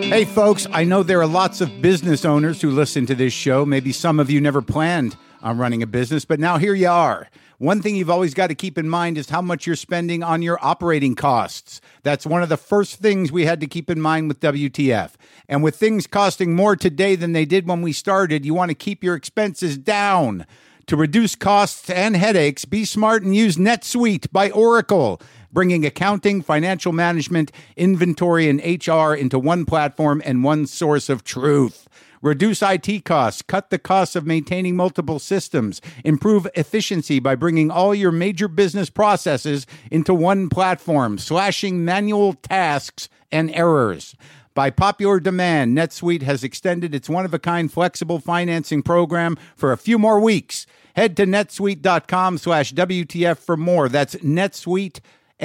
Hey folks, I know there are lots of business owners who listen to this show. Maybe some of you never planned on running a business, but now here you are. One thing you've always got to keep in mind is how much you're spending on your operating costs. That's one of the first things we had to keep in mind with WTF. And with things costing more today than they did when we started, you want to keep your expenses down. To reduce costs and headaches, be smart and use NetSuite by Oracle, bringing accounting, financial management, inventory, and HR into one platform and one source of truth. Reduce IT costs, cut the costs of maintaining multiple systems, improve efficiency by bringing all your major business processes into one platform, slashing manual tasks and errors. By popular demand, NetSuite has extended its one-of-a-kind flexible financing program for a few more weeks. Head to netsuite.com/WTF for more. That's NetSuite,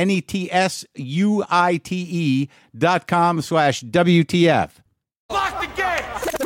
NetSuite.com/WTF. Lock the gate!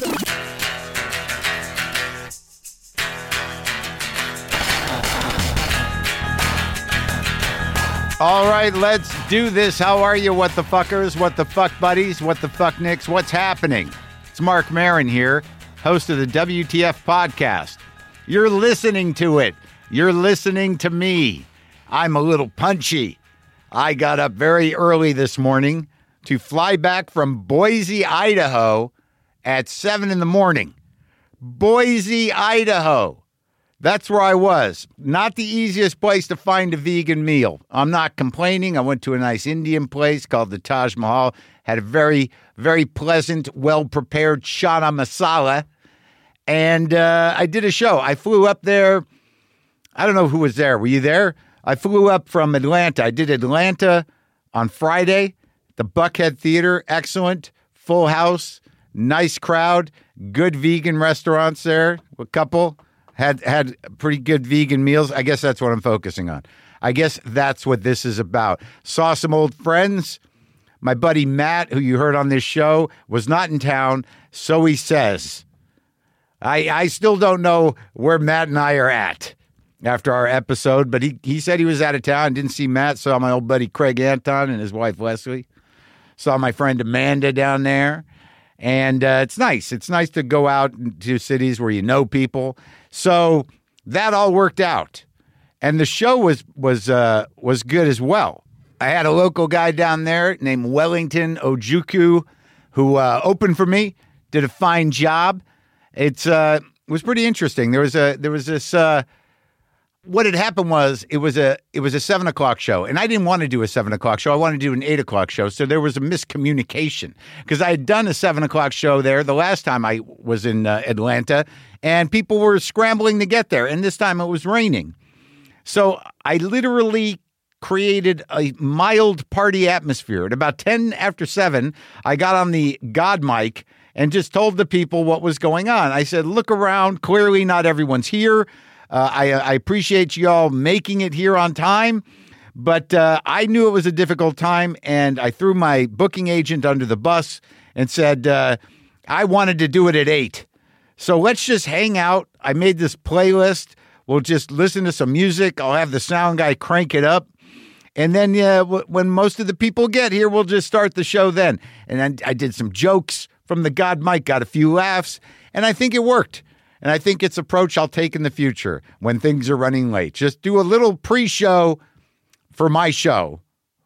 All right, let's do this. How are you, what the fuckers, what the fuck buddies, what the fuck nicks, what's happening? It's Mark Maron here, host of the WTF podcast. You're listening to it. You're listening to me. I'm a little punchy. I got up very early this morning to fly back from Boise, Idaho at 7 in the morning. Boise, Idaho. That's where I was. Not the easiest place to find a vegan meal. I'm not complaining. I went to a nice Indian place called the Taj Mahal. Had a very, very pleasant, well-prepared chana masala. And I did a show. I flew up there. I don't know who was there. Were you there? I flew up from Atlanta. I did Atlanta on Friday. The Buckhead Theater. Excellent. Full house. Nice crowd. Good vegan restaurants there. A couple. Had pretty good vegan meals. I guess that's what I'm focusing on. I guess that's what this is about. Saw some old friends. My buddy Matt, who you heard on this show, was not in town, so he says. I still don't know where Matt and I are at after our episode, but he said he was out of town. Didn't see Matt. Saw my old buddy Craig Anton and his wife Leslie. Saw my friend Amanda down there. And it's nice. It's nice to go out to cities where you know people. So that all worked out, and the show was good as well. I had a local guy down there named Wellington Ojukwu who opened for me, did a fine job. It was pretty interesting. There was this. What had happened was it was a 7 o'clock show, and I didn't want to do a 7 o'clock show. I wanted to do an 8 o'clock show. So there was a miscommunication because I had done a 7 o'clock show there the last time I was in Atlanta, and people were scrambling to get there. And this time it was raining. So I literally created a mild party atmosphere. At about 10 after 7, I got on the God mic and just told the people what was going on. I said, look around. Clearly not everyone's here. I appreciate you all making it here on time, but I knew it was a difficult time, and I threw my booking agent under the bus and said I wanted to do it at 8. So let's just hang out. I made this playlist. We'll just listen to some music. I'll have the sound guy crank it up. And then when most of the people get here, we'll just start the show then. And then I did some jokes from the God mic, got a few laughs, and I think it worked. And I think it's an approach I'll take in the future when things are running late. Just do a little pre-show for my show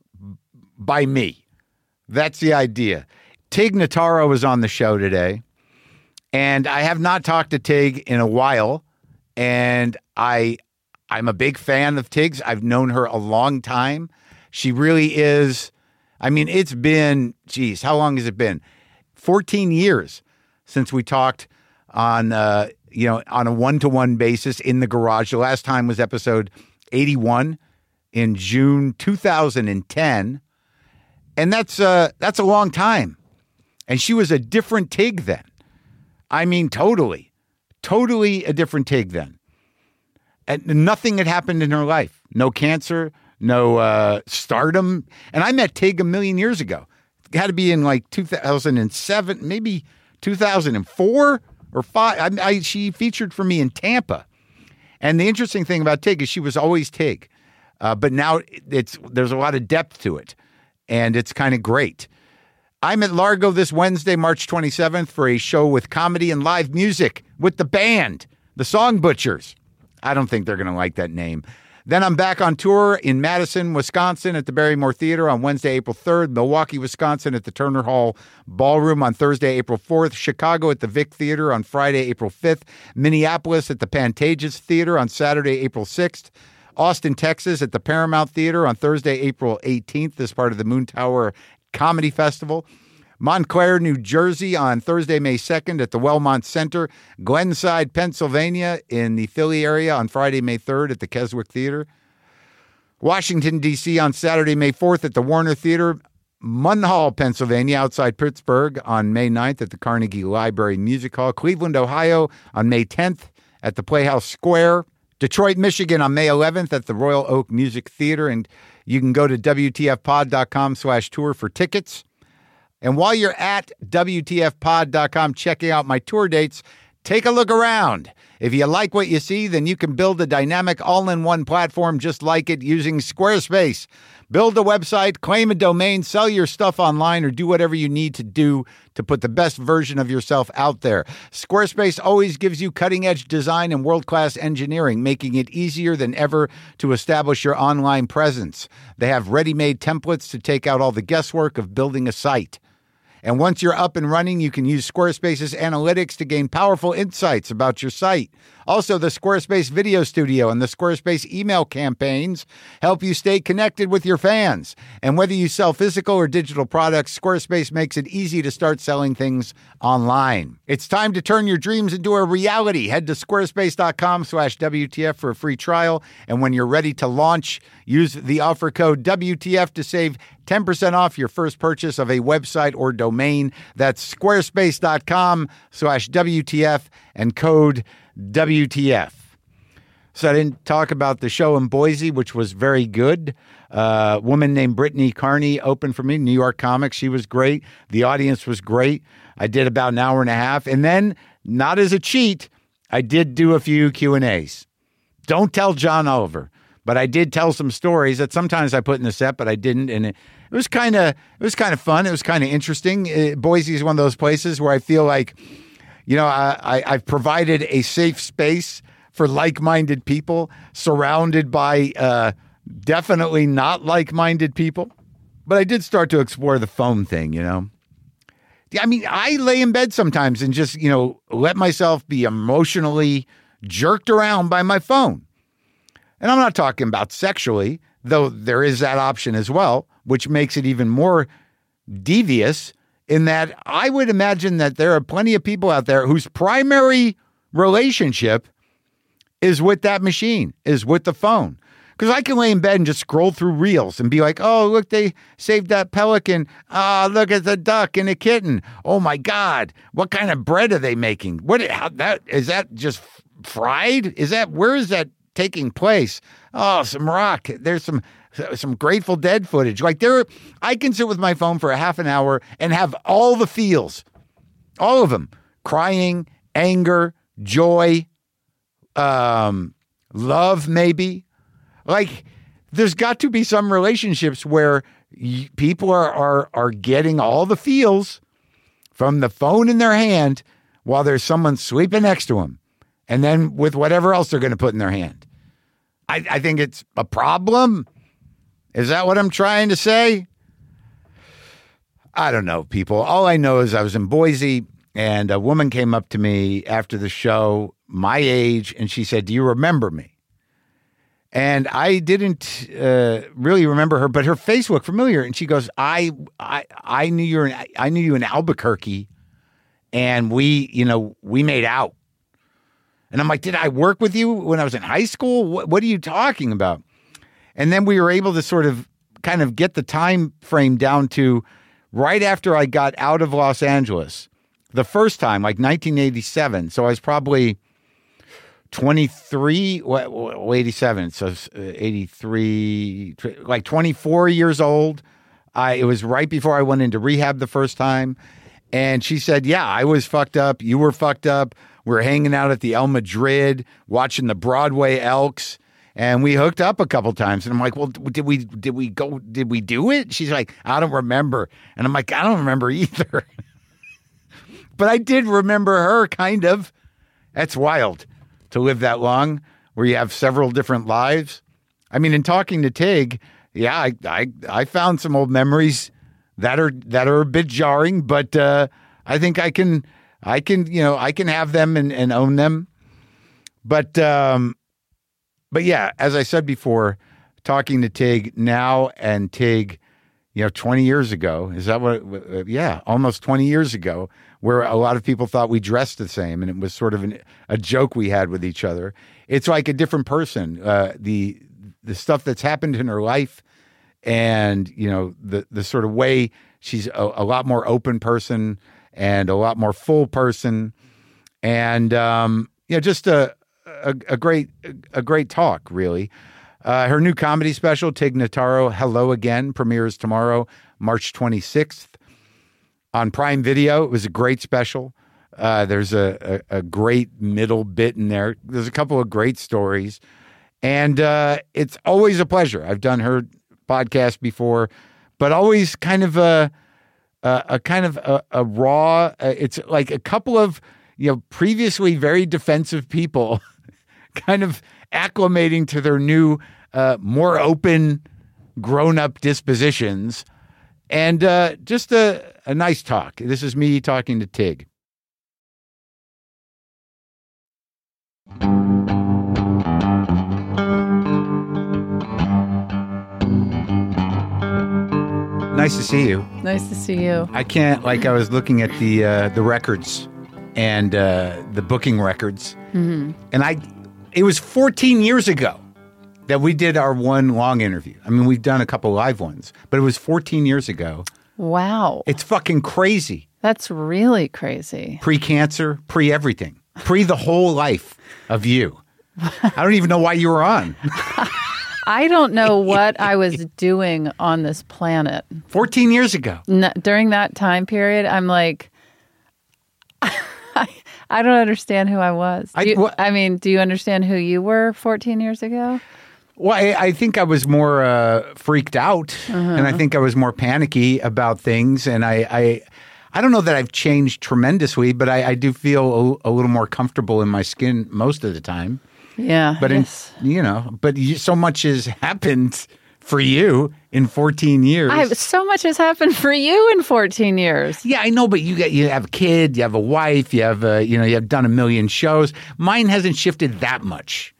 by me. That's the idea. Tig Notaro was on the show today, and I have not talked to Tig in a while, and I'm a big fan of Tig's. I've known her a long time. She really is. I mean, it's been, geez, how long has it been? 14 years since we talked on on a one-to-one basis in the garage. The last time was episode 81 in June 2010. And that's a long time. And she was a different Tig then. I mean, totally a different Tig then. And nothing had happened in her life. No cancer, no stardom. And I met Tig a million years ago. It had to be in like 2007, maybe 2004 or 5. She featured for me in Tampa. And the interesting thing about Tig is she was always Tig. But now there's a lot of depth to it. And it's kind of great. I'm at Largo this Wednesday, March 27th, for a show with comedy and live music with the band, the Song Butchers. I don't think they're going to like that name. Then I'm back on tour in Madison, Wisconsin at the Barrymore Theater on Wednesday, April 3rd, Milwaukee, Wisconsin at the Turner Hall Ballroom on Thursday, April 4th, Chicago at the Vic Theater on Friday, April 5th, Minneapolis at the Pantages Theater on Saturday, April 6th, Austin, Texas at the Paramount Theater on Thursday, April 18th as part of the Moon Tower Comedy Festival. Montclair, New Jersey on Thursday, May 2nd at the Wellmont Center. Glenside, Pennsylvania in the Philly area on Friday, May 3rd at the Keswick Theater. Washington, D.C. on Saturday, May 4th at the Warner Theater. Munhall, Pennsylvania outside Pittsburgh on May 9th at the Carnegie Library Music Hall. Cleveland, Ohio on May 10th at the Playhouse Square. Detroit, Michigan on May 11th at the Royal Oak Music Theater. And you can go to WTFpod.com/tour for tickets. And while you're at WTFpod.com checking out my tour dates, take a look around. If you like what you see, then you can build a dynamic all-in-one platform just like it using Squarespace. Build a website, claim a domain, sell your stuff online, or do whatever you need to do to put the best version of yourself out there. Squarespace always gives you cutting-edge design and world-class engineering, making it easier than ever to establish your online presence. They have ready-made templates to take out all the guesswork of building a site. And once you're up and running, you can use Squarespace's analytics to gain powerful insights about your site. Also, the Squarespace Video Studio and the Squarespace email campaigns help you stay connected with your fans. And whether you sell physical or digital products, Squarespace makes it easy to start selling things online. It's time to turn your dreams into a reality. Head to squarespace.com/WTF for a free trial. And when you're ready to launch, use the offer code WTF to save 10% off your first purchase of a website or domain. That's squarespace.com/WTF and code WTF. So I didn't talk about the show in Boise, which was very good. A woman named Brittany Carney opened for me, New York Comics. She was great. The audience was great. I did about an hour and a half. And then, not as a cheat, I did do a few Q&As. Don't tell John Oliver. But I did tell some stories that sometimes I put in the set, but I didn't. And it was kind of fun. It was kind of interesting. Boise is one of those places where I feel like, you know, I've provided a safe space for like-minded people, surrounded by definitely not like-minded people. But I did start to explore the phone thing, you know. I mean, I lay in bed sometimes and just, you know, let myself be emotionally jerked around by my phone. And I'm not talking about sexually, though there is that option as well, which makes it even more devious in that I would imagine that there are plenty of people out there whose primary relationship is with that machine, is with the phone. Because I can lay in bed and just scroll through reels and be like, oh, look, they saved that pelican. Ah, look at the duck and a kitten. Oh, my God. What kind of bread are they making? Is that just fried? Where is that taking place? Oh, some rock. There's some Grateful Dead footage. Like I can sit with my phone for a half an hour and have all the feels, all of them: crying, anger, joy, love, maybe. Like there's got to be some relationships where people are getting all the feels from the phone in their hand while there's someone sleeping next to them. And then with whatever else they're going to put in their hand. I think it's a problem. Is that what I'm trying to say? I don't know, people. All I know is I was in Boise and a woman came up to me after the show, my age, and she said, "Do you remember me?" And I didn't really remember her, but her face looked familiar. And she goes, I knew you in Albuquerque, and we made out. And I'm like, did I work with you when I was in high school? What are you talking about? And then we were able to sort of kind of get the time frame down to right after I got out of Los Angeles. The first time, like 1987. So I was probably 23, 87. So 83, like 24 years old. It was right before I went into rehab the first time. And she said, yeah, I was fucked up. You were fucked up. We were hanging out at the El Madrid, watching the Broadway Elks. And we hooked up a couple times, and I'm like, well, did we do it? She's like, I don't remember. And I'm like, I don't remember either. But I did remember her, kind of. That's wild to live that long, where you have several different lives. I mean, in talking to Tig, yeah, I found some old memories that are a bit jarring, but I think I can have them and own them. But yeah, as I said before, talking to Tig now and Tig, 20 years ago, is that what? Yeah, almost 20 years ago, where a lot of people thought we dressed the same, and it was sort of a joke we had with each other. It's like a different person. The stuff that's happened in her life, and the sort of way she's a lot more open person and a lot more full person, and just a great talk, really. Her new comedy special, Tig Notaro, Hello Again, premieres tomorrow, March 26th on Prime Video. It was a great special. There's a great middle bit in there. There's a couple of great stories, and it's always a pleasure. I've done her podcast before, but always kind of a raw. It's like a couple of previously very defensive people kind of acclimating to their new, more open, grown-up dispositions, and just a nice talk. This is me talking to Tig. Nice to see you. Nice to see you. I was looking at the records and the booking records, and it was 14 years ago that we did our one long interview. I mean, we've done a couple live ones, but it was 14 years ago. Wow. It's fucking crazy. That's really crazy. Pre-cancer, pre-everything. Pre the whole life of you. I don't even know why you were on. I don't know what I was doing on this planet. 14 years ago. During that time period, I'm like, I don't understand who I was. Do you understand who you were 14 years ago? Well, I think I was more freaked out, and I think I was more panicky about things, and I don't know that I've changed tremendously, but I do feel a little more comfortable in my skin most of the time. Yeah, but so much has happened for you in 14 years. So much has happened for you in 14 years. Yeah, I know, but you have a kid, you have a wife, you have you have done a million shows. Mine hasn't shifted that much.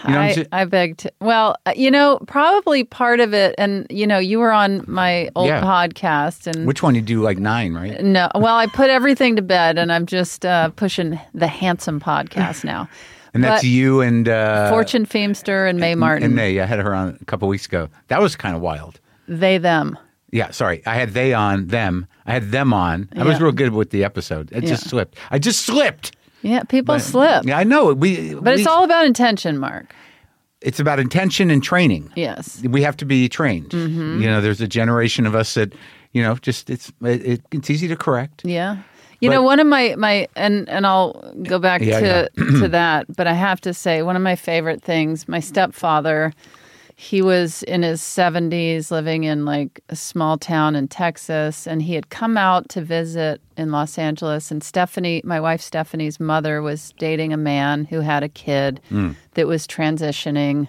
I beg to. Well, probably part of it, and you were on my old podcast, and which one? You do like 9, right? No, well, I put everything to bed, and I'm just pushing the Handsome podcast now. And that's you and Fortune Feimster and Mae Martin. And Mae, I had her on a couple weeks ago. That was kind of wild. They, them. Yeah, sorry. I had they on, them. I had them on. I was real good with the episode. It just slipped. I just slipped. Yeah, people slip. Yeah, I know. But it's all about intention, Mark. It's about intention and training. Yes. We have to be trained. Mm-hmm. There's a generation of us that, just it's easy to correct. Yeah. One of my and I'll go back to that, but I have to say one of my favorite things, my stepfather, he was in his 70s living in like a small town in Texas, and he had come out to visit in Los Angeles, and my wife Stephanie's mother was dating a man who had a kid that was transitioning,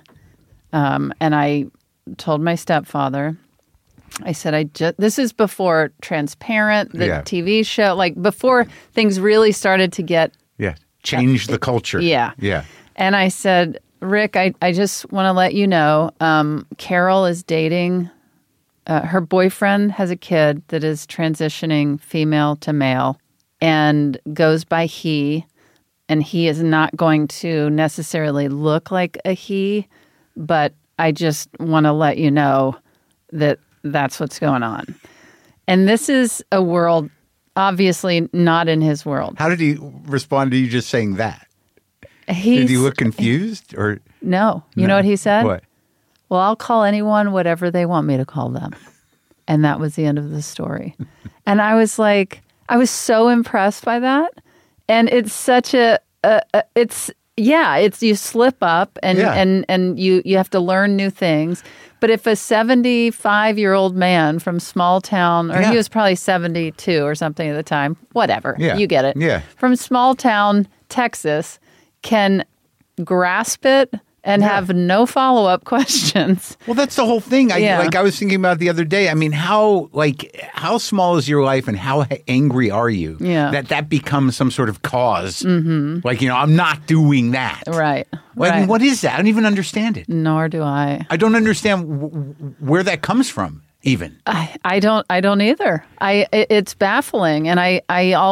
and I told my stepfather, I said, this is before Transparent, the TV show, like before things really started to get... change the culture. Yeah. And I said, Rick, I just want to let you know, Carol is dating, her boyfriend has a kid that is transitioning female to male and goes by he, and he is not going to necessarily look like a he, but I just want to let you know that that's what's going on. And this is a world, obviously not in his world. How did he respond to you just saying that? Did he look confused or? No. You know what he said? What? Well, I'll call anyone whatever they want me to call them. And that was the end of the story. And I was like, I was so impressed by that. And it's such Yeah, it's you slip up and you have to learn new things. But if a 75-year-old man from small town, or he was probably 72 or something at the time, whatever, you get it. Yeah. From small town Texas can grasp it and have no follow-up questions. Well, that's the whole thing. I was thinking about it the other day. I mean, how small is your life and how angry are you that becomes some sort of cause? Mm-hmm. Like, I'm not doing that. Right. Well, I mean, what is that? I don't even understand it. Nor do I. I don't understand where that comes from. Even I don't either. It's baffling, and I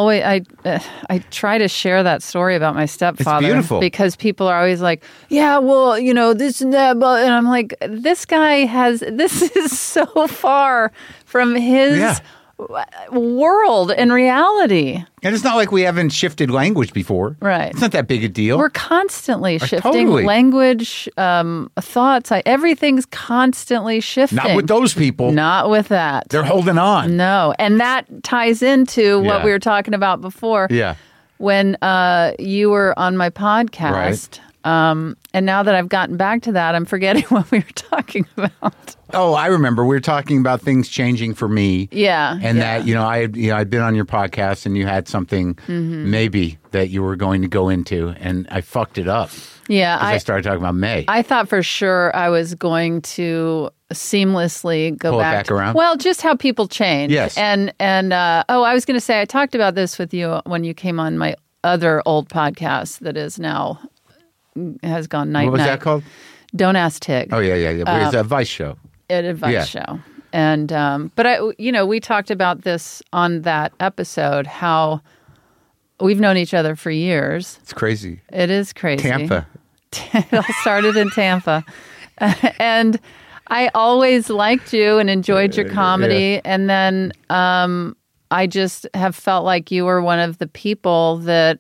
try to share that story about my stepfather. It's beautiful because people are always like, yeah, well, this and that, and I'm like, this is so far from his world and reality. And it's not like we haven't shifted language before. Right. It's not that big a deal. We're constantly shifting language, thoughts. Everything's constantly shifting. Not with those people. Not with that. They're holding on. No. And that ties into what we were talking about before. Yeah. When you were on my podcast. Right. And now that I've gotten back to that, I'm forgetting what we were talking about. Oh, I remember. We were talking about things changing for me. Yeah. And that, I'd been on your podcast and you had something maybe that you were going to go into, and I fucked it up. Yeah. I started talking about May. I thought for sure I was going to seamlessly go back around. Well, just how people change. Yes. And I was going to say, I talked about this with you when you came on my other old podcast that is now has gone night-night. What was that called? Don't Ask Tig. Oh, yeah. It's a Vice show. An advice show. And, but we talked about this on that episode, how we've known each other for years. It's crazy. It is crazy. Tampa. It all started in Tampa. And I always liked you and enjoyed your comedy. And then I just have felt like you were one of the people that,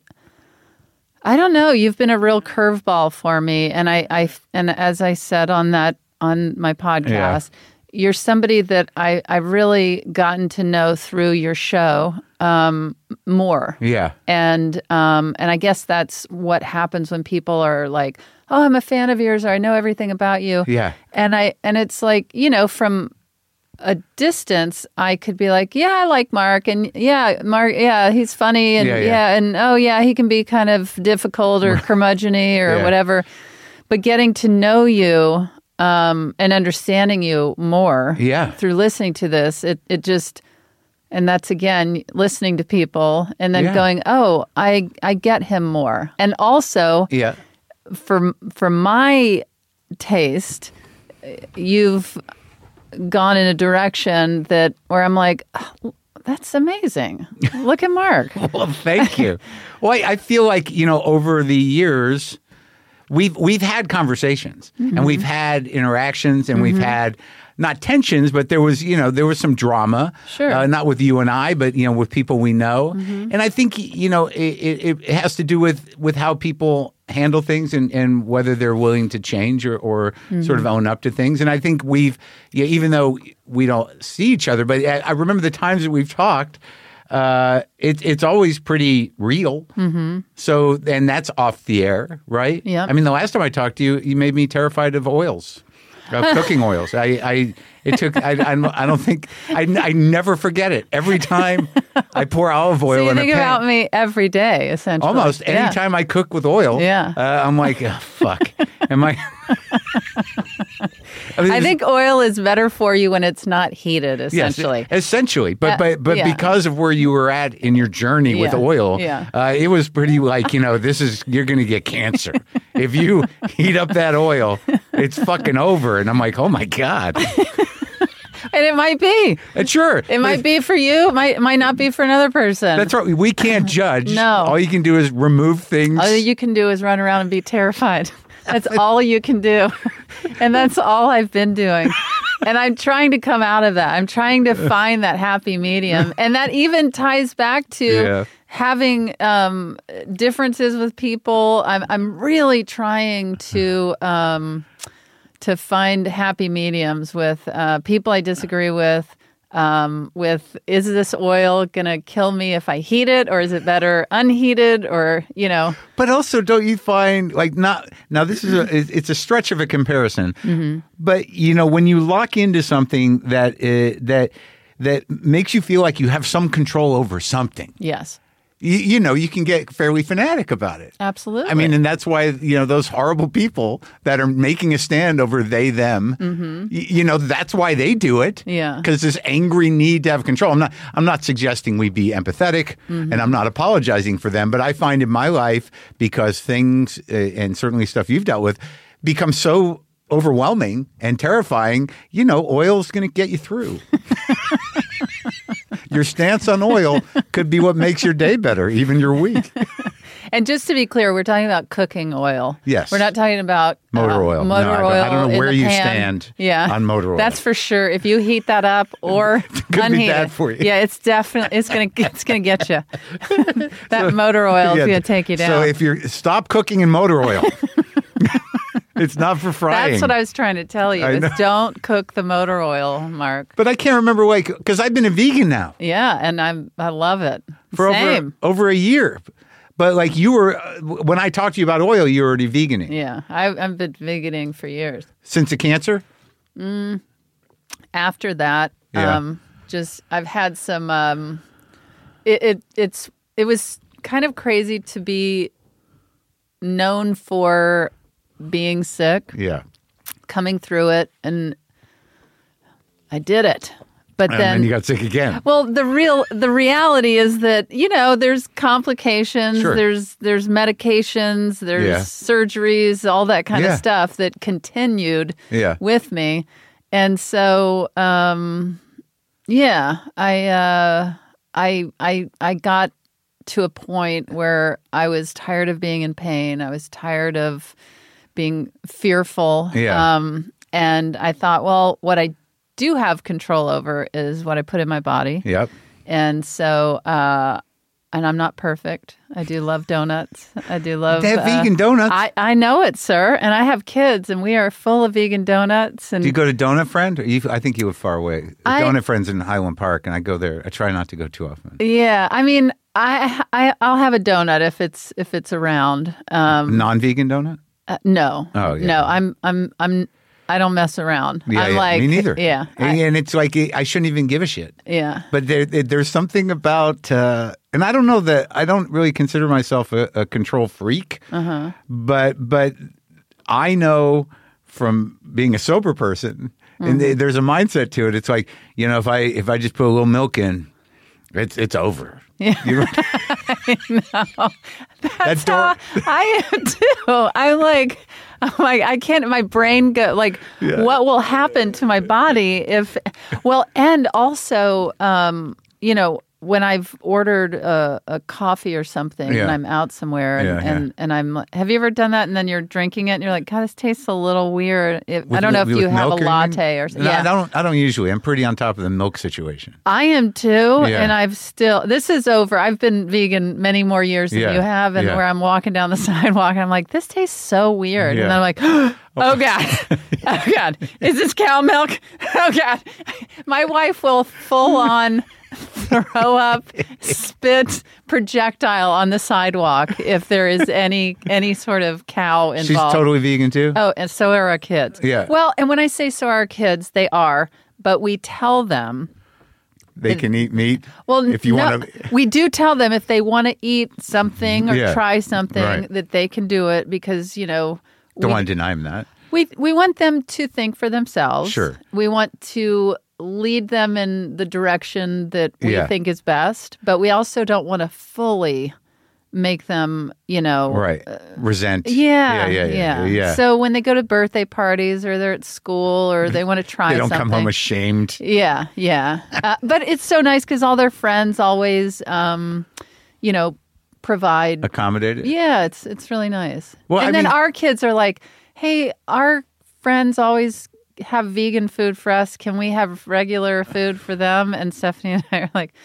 I don't know, you've been a real curveball for me. And and as I said on my podcast, you're somebody that I've really gotten to know through your show more. Yeah. And I guess that's what happens when people are like, oh, I'm a fan of yours, or I know everything about you. Yeah. And it's like, from a distance, I could be like, yeah, I like Mark, and Mark, he's funny, and and oh yeah, he can be kind of difficult or curmudgeon-y or whatever. But getting to know you and understanding you more through listening to this, it just, and that's again listening to people and then going, oh, I get him more, and also for my taste, you've gone in a direction where I'm like, oh, that's amazing. Look at Mark. Well, thank you. Well, I feel like, over the years, we've had conversations and we've had interactions and we've had not tensions, but there was some drama. Sure. Not with you and I, but, with people we know. And I think, it has to do with how people handle things and whether they're willing to change or sort of own up to things. And I think even though we don't see each other, but I remember the times that we've talked, it's always pretty real. Mm-hmm. So, and that's off the air, right? Yeah. I mean, the last time I talked to you, you made me terrified of oils. Cooking oils. I never forget it. Every time I pour olive oil in a pan. So you think about me every day, essentially. Almost. Anytime I cook with oil, I'm like, oh, fuck. Am I... I think oil is better for you when it's not heated, essentially. Yes, essentially. But because of where you were at in your journey with oil, it was pretty like, you're going to get cancer. If you heat up that oil, it's fucking over. And I'm like, oh my God. And it might be. Sure. It might be for you. It might not be for another person. That's right. We can't judge. No. All you can do is remove things. All you can do is run around and be terrified. That's all you can do. And that's all I've been doing. And I'm trying to come out of that. I'm trying to find that happy medium. And that even ties back to having differences with people. I'm really trying to find happy mediums with people I disagree with, with, is this oil going to kill me if I heat it, or is it better unheated, or, But also, don't you find, like, not, now this is it's a stretch of a comparison, but, when you lock into something that makes you feel like you have some control over something. Yes. You can get fairly fanatic about it. Absolutely. I mean, and that's why, those horrible people that are making a stand over they, them, that's why they do it. Yeah. Because this angry need to have control. I'm not suggesting we be empathetic, and I'm not apologizing for them, but I find in my life, because things, and certainly stuff you've dealt with, become so overwhelming and terrifying, oil's going to get you through. Your stance on oil could be what makes your day better, even your week. And just to be clear, we're talking about cooking oil. Yes. We're not talking about motor oil. Oil. I don't know where you stand on motor oil. That's for sure. If you heat that up or could unheat be bad it, for you. Yeah, it's definitely gonna get you. That motor oil is gonna take you down. So if you're stop cooking in motor oil. It's not for frying. That's what I was trying to tell you. Is don't cook the motor oil, Mark. But I can't remember why, because I've been a vegan now. Yeah, and I love it. For over a year. But like you were, when I talked to you about oil, you were already veganing. Yeah, I've been veganing for years. Since the cancer? After that, I've had some. It was kind of crazy to be known for being sick, coming through it, and I did it. But then you got sick again. Well, the reality is that there's complications, sure. there's medications, there's surgeries, all that kind of stuff that continued with me, and so I got to a point where I was tired of being in pain. I was tired of being fearful. And I thought, well, what I do have control over is what I put in my body. Yep. And so, and I'm not perfect. I do love donuts. I do love... They have vegan donuts. I know it, sir. And I have kids, and we are full of vegan donuts. And do you go to Donut Friend? I think you live far away. Donut Friend's in Highland Park, and I go there. I try not to go too often. Yeah. I mean, I'll have a donut if it's around. Non-vegan donut? No. Oh, yeah. No, I don't mess around. I'm like, me neither. Yeah. And it's like, I shouldn't even give a shit. Yeah. But there's something about, and I don't know that, I don't really consider myself a control freak, but I know from being a sober person, and there's a mindset to it. It's like, if I just put a little milk in, it's over. Yeah. I know. That's how I am too. I'm like, I can't, my brain go like, what will happen to my body if, and also, when I've ordered a coffee or something and I'm out somewhere and I'm, have you ever done that? And then you're drinking it and you're like, God, this tastes a little weird. I don't know if you have a latte or something. No, I don't usually. I'm pretty on top of the milk situation. I am too. And this is over. I've been vegan many more years than you have. And where I'm walking down the sidewalk and I'm like, this tastes so weird. And then I'm like, oh God, oh God, is this cow milk? Oh God. My wife will full on throw up, spit projectile on the sidewalk if there is any sort of cow involved. She's totally vegan too? Oh, and so are our kids. Yeah. Well, and when I say so are our kids, they are, but we tell them they can eat meat. Well, if you want to. We do tell them if they want to eat something or try something that they can do it because, don't want to deny them that. We want them to think for themselves. Sure. We want to lead them in the direction that we think is best, but we also don't want to fully make them, resent. Yeah. So when they go to birthday parties or they're at school or they want to try something. They don't come home ashamed. Yeah. But it's so nice because all their friends always, provide. Accommodated? Yeah, it's really nice. Well, and then our kids are like, hey, our friends always have vegan food for us. Can we have regular food for them? And Stephanie and I are like,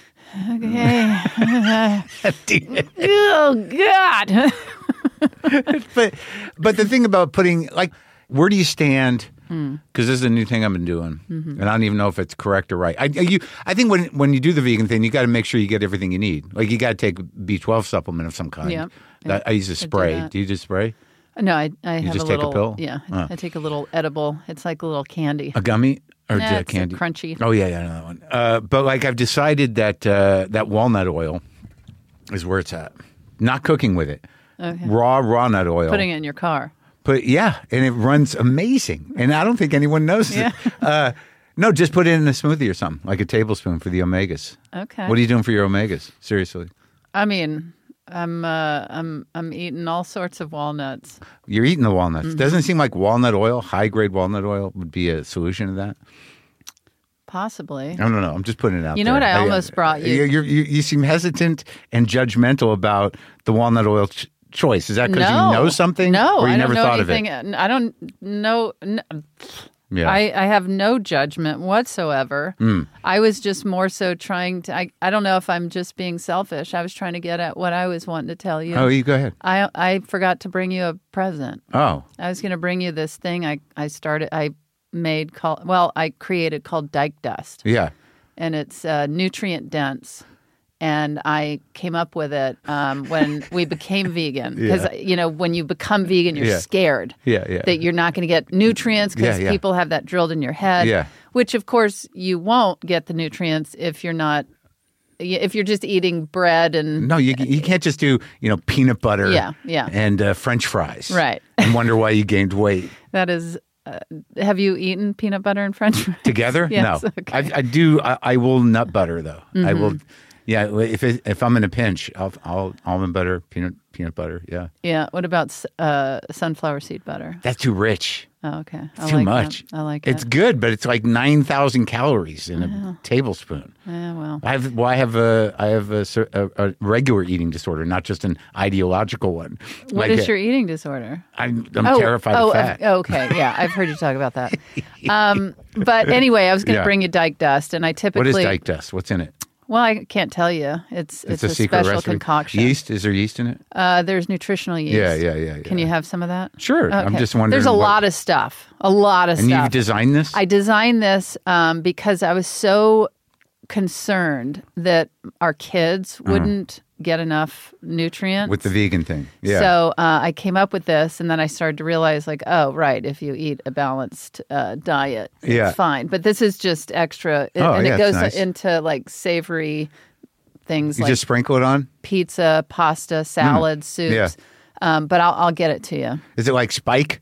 okay. Oh, God. But the thing about putting, like, where do you stand because this is a new thing I've been doing, and I don't even know if it's correct or right. I think when you do the vegan thing, you got to make sure you get everything you need. Like you got to take B12 supplement of some kind. Yeah, I use a spray. Do you just spray? No, I have just a take little. a pill? Yeah, I take a little edible. It's like a little candy. A gummy or it's candy? Crunchy. Oh yeah, I know that one. But like I've decided that that walnut oil is where it's at. Not cooking with it. Okay. Raw nut oil. Putting it in your car. And it runs amazing. And I don't think anyone knows it. No, just put it in a smoothie or something, like a tablespoon for the omegas. Okay. What are you doing for your omegas? Seriously. I mean, I'm eating all sorts of walnuts. You're eating the walnuts. Doesn't it seem like walnut oil, high grade walnut oil, would be a solution to that? Possibly. I don't know. I'm just putting it out there. You know what I almost brought you? You seem hesitant and judgmental about the walnut oil choice. Is that because you know something? No, or you I never don't know thought anything. of it? I don't know. Yeah. I have no judgment whatsoever. I was just more so trying to. I don't know if I'm just being selfish. I was trying to get at what I was wanting to tell you. Oh, you go ahead. I forgot to bring you a present. Oh. I was going to bring you this thing I created called Dyke Dust. Yeah. And it's nutrient dense. And I came up with it when we became vegan. Because, when you become vegan, you're scared that you're not going to get nutrients because people have that drilled in your head. Yeah. Which, of course, you won't get the nutrients if you're just eating bread and... No, you can't just do, peanut butter and French fries. Right. And wonder why you gained weight. That is... have you eaten peanut butter and French fries? Together? Yes, No. okay. I do. I will nut butter, though. I will... Yeah, if I'm in a pinch, I'll almond butter, peanut butter. Yeah. Yeah. What about sunflower seed butter? That's too rich. Oh, okay. It's too much. I like it. It's good, but it's like 9,000 calories in a tablespoon. Yeah. Well. I have a regular eating disorder, not just an ideological one. What is your eating disorder? I'm terrified of fat. Okay. Yeah, I've heard you talk about that. But anyway, I was going to bring you Dyke Dust, and I typically. What is Dyke Dust? What's in it? Well, I can't tell you. It's a secret special recipe. concoction. Yeast? Is there yeast in it? There's nutritional yeast. Yeah. Can you have some of that? Sure. Okay. I'm just wondering. There's a lot of stuff. And you've designed this? I designed this because I was so concerned that our kids wouldn't get enough nutrients. With the vegan thing. Yeah. So I came up with this, and then I started to realize, oh, right, if you eat a balanced diet, it's fine. But this is just extra. It goes into savory things you just sprinkle it on? Pizza, pasta, salad, soups. Yeah. But I'll get it to you. Is it like Spike?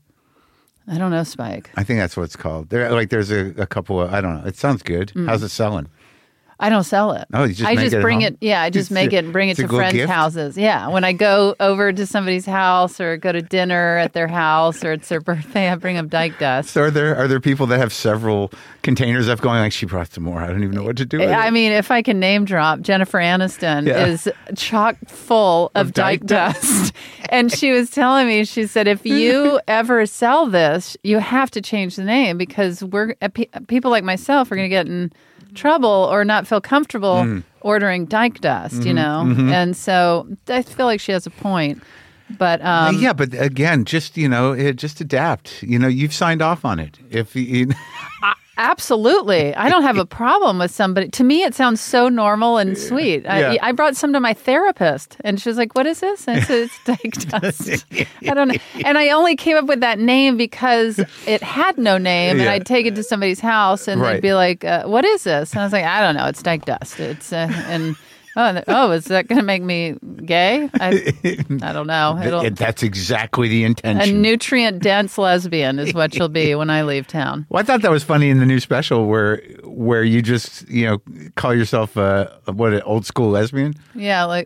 I don't know Spike. I think that's what it's called. There's a couple of, I don't know. It sounds good. How's it selling? I don't sell it. Oh, you just make it bring at home? it. Yeah, I just make it and bring it to friends' gift? houses. Yeah, when I go over to somebody's house or go to dinner at their house or it's their birthday, I bring them Dyke Dust. So are there people that have several containers of going she brought some more? I don't even know what to do with it. I mean, if I can name drop, Jennifer Aniston is chock full of Dyke Dust. And she was telling me, she said, if you ever sell this, you have to change the name because people like myself are going to get in trouble or not feel comfortable ordering Dyke Dust, And so I feel like she has a point. But but again, just just adapt. You've signed off on it. If you absolutely, I don't have a problem with somebody. To me, it sounds so normal and sweet. I brought some to my therapist, and she was like, "What is this?" And I said, "It's Dyke Dust." I don't know. And I only came up with that name because it had no name, and I'd take it to somebody's house, and they'd be like, "What is this?" And I was like, "I don't know. It's Dyke Dust." It's and. Oh, is that going to make me gay? I don't know. That's exactly the intention. A nutrient-dense lesbian is what you'll be when I leave town. Well, I thought that was funny in the new special where you just, call yourself an old school lesbian? Yeah, like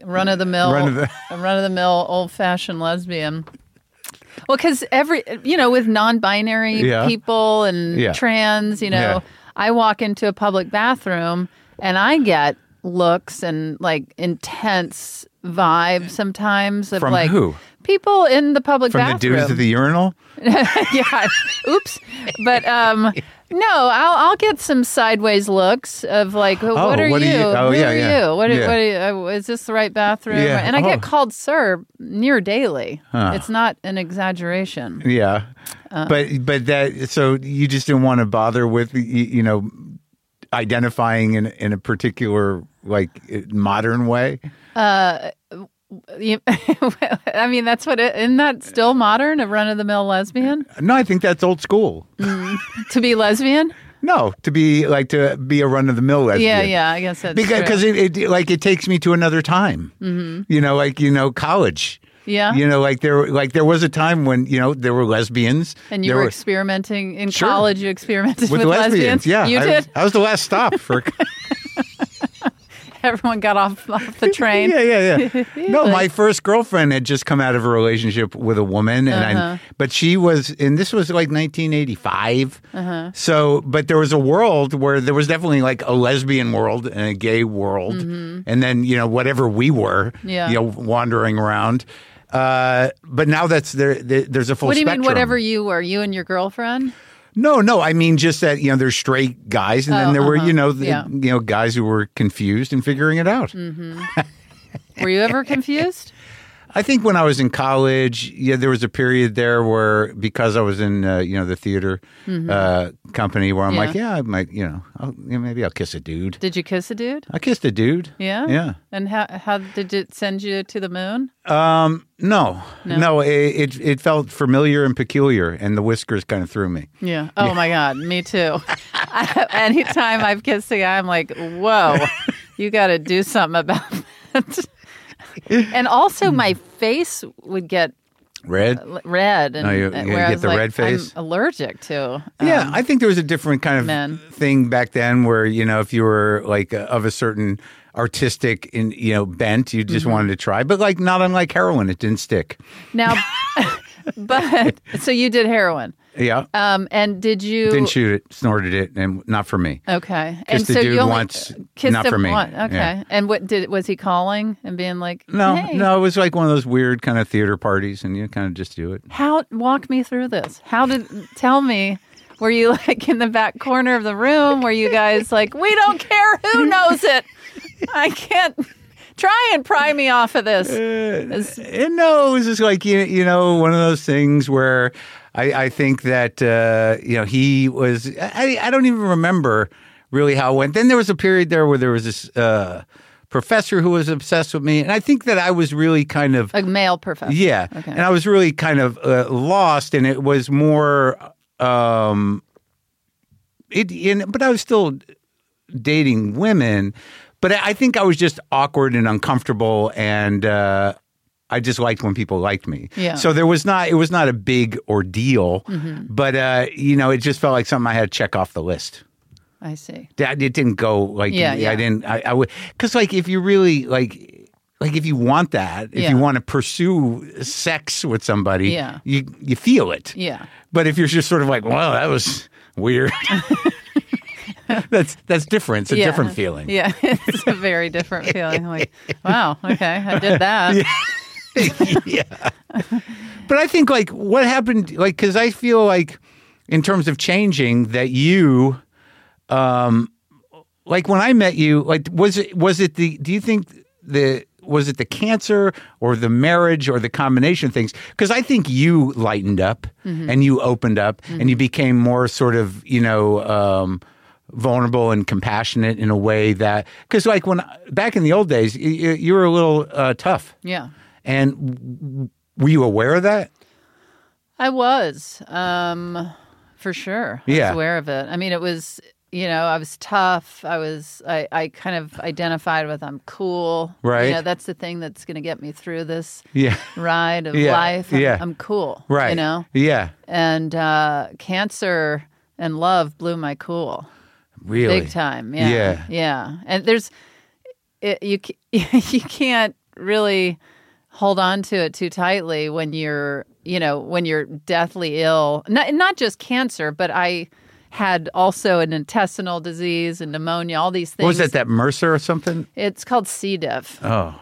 run-of-the-mill, old-fashioned lesbian. Well, because with non-binary people and trans, I walk into a public bathroom and I get looks and intense vibe sometimes of from who? People in the public bathroom. From the dudes at the urinal? Yeah. Oops. But no, I'll get some sideways looks of what are you? Oh, Who are you? What are you? Is this the right bathroom? Yeah. And I get called sir near daily. Huh. It's not an exaggeration. Yeah. But that, so you just didn't want to bother with, identifying in a particular, modern way? I mean, that's isn't that still modern, a run-of-the-mill lesbian? No, I think that's old school. To be lesbian? No, to be a run-of-the-mill lesbian. Yeah, I guess that's because it takes me to another time. Mm-hmm. College. Yeah. There was a time when, there were lesbians. And you were experimenting in college. You experimented with lesbians. Yeah. You did? I was the last stop for... Everyone got off the train. Yeah. No, my first girlfriend had just come out of a relationship with a woman, but she was, and this was 1985. So, but there was a world where there was definitely a lesbian world and a gay world, and then whatever we were, wandering around. But now there's a full. What do you spectrum. mean? Whatever you were, you and your girlfriend? No. I mean, just that there's straight guys, and then there were guys who were confused and figuring it out. Mm-hmm. Were you ever confused? I think when I was in college, there was a period there where, because I was in the theater company, where I'm I might maybe I'll kiss a dude. Did you kiss a dude? I kissed a dude. Yeah. Yeah. And how did it send you to the moon? No. It felt familiar and peculiar, and the whiskers kind of threw me. Yeah. Oh my God, me too. Anytime I've kissed a guy, I'm like, whoa, you got to do something about that. And also, my face would get red, and you get the red face. I'm allergic to. I think there was a different kind of thing back then, where if you were of a certain artistic bent, you just wanted to try, but not unlike heroin, it didn't stick. Now, but so you did heroin. Yeah. And did you... Didn't shoot it, snorted it, and not for me. Okay. Kissed the dude once, not for me. Okay. Yeah. And was he calling and being like, No, hey? No, it was one of those weird kind of theater parties, and you kind of just do it. Walk me through this. Tell me, were you in the back corner of the room? Were you guys we don't care who knows it? I can't... Try and pry me off of this. No, it was just one of those things where I think that, he was, I don't even remember really how it went. Then there was a period there where there was this professor who was obsessed with me. And I think that I was really kind of... A male professor. Yeah. Okay. And I was really kind of lost, and it was more, but I was still dating women. But I think I was just awkward and uncomfortable, and I just liked when people liked me. Yeah. So it was not a big ordeal, but it just felt like something I had to check off the list. I see. It didn't go I didn't. I would, because if you really if you want that, if you want to pursue sex with somebody, you feel it. Yeah. But if you're just sort of well, that was weird. That's different. It's a different feeling. Yeah, it's a very different feeling. Wow, okay, I did that. Yeah. But I think what happened, because I feel in terms of changing, that you, when I met you, was it do you think was it the cancer or the marriage or the combination of things? Because I think you lightened up and you opened up and you became more sort of, vulnerable and compassionate in a way that, because when back in the old days, you were a little tough. Yeah. And were you aware of that? I was, for sure. I was aware of it. I mean, it was, I was tough. I kind of identified with I'm cool. Right. That's the thing that's going to get me through this ride of Yeah. life. I'm cool. Right. Yeah. And cancer and love blew my cool. Really? Big time. Yeah. Yeah. And you can't really hold on to it too tightly when you're deathly ill. Not just cancer, but I had also an intestinal disease and pneumonia, all these things. What was that Mercer or something? It's called C. diff. Oh.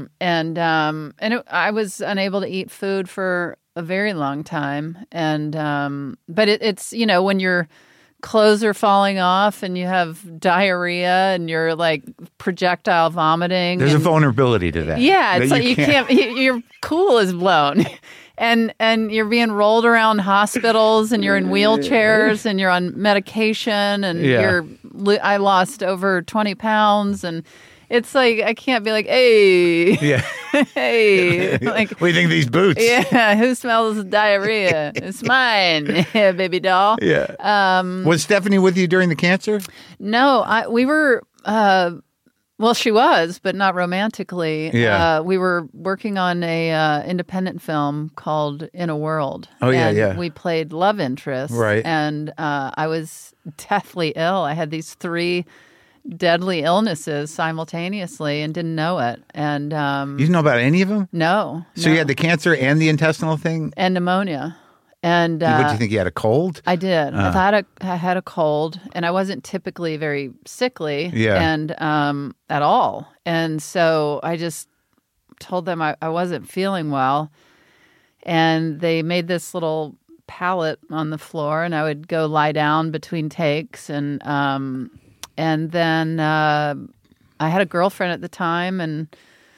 I was unable to eat food for a very long time. And, but it's, when your clothes are falling off and you have diarrhea and you're projectile vomiting. There's a vulnerability to that. Yeah. It's you can't, your cool is blown. and you're being rolled around hospitals, and you're in wheelchairs, and you're on medication, and I lost over 20 pounds, and it's like I can't be like, hey, hey, like, what do you think of these boots? Yeah, who smells diarrhea? It's mine, baby doll. Yeah. Was Stephanie with you during the cancer? No, we were. Well, she was, but not romantically. Yeah. We were working on a independent film called In a World. Oh, yeah, and yeah. we played love interest. Right. And I was deathly ill. I had these 3 deadly illnesses simultaneously and didn't know it. And you didn't know about any of them? No. So you had the cancer and the intestinal thing? And pneumonia. And what did you think? You had a cold? I did. I had a cold, and I wasn't typically very sickly, and at all. And so I just told them I wasn't feeling well, and they made this little pallet on the floor, and I would go lie down between takes, and then I had a girlfriend at the time, and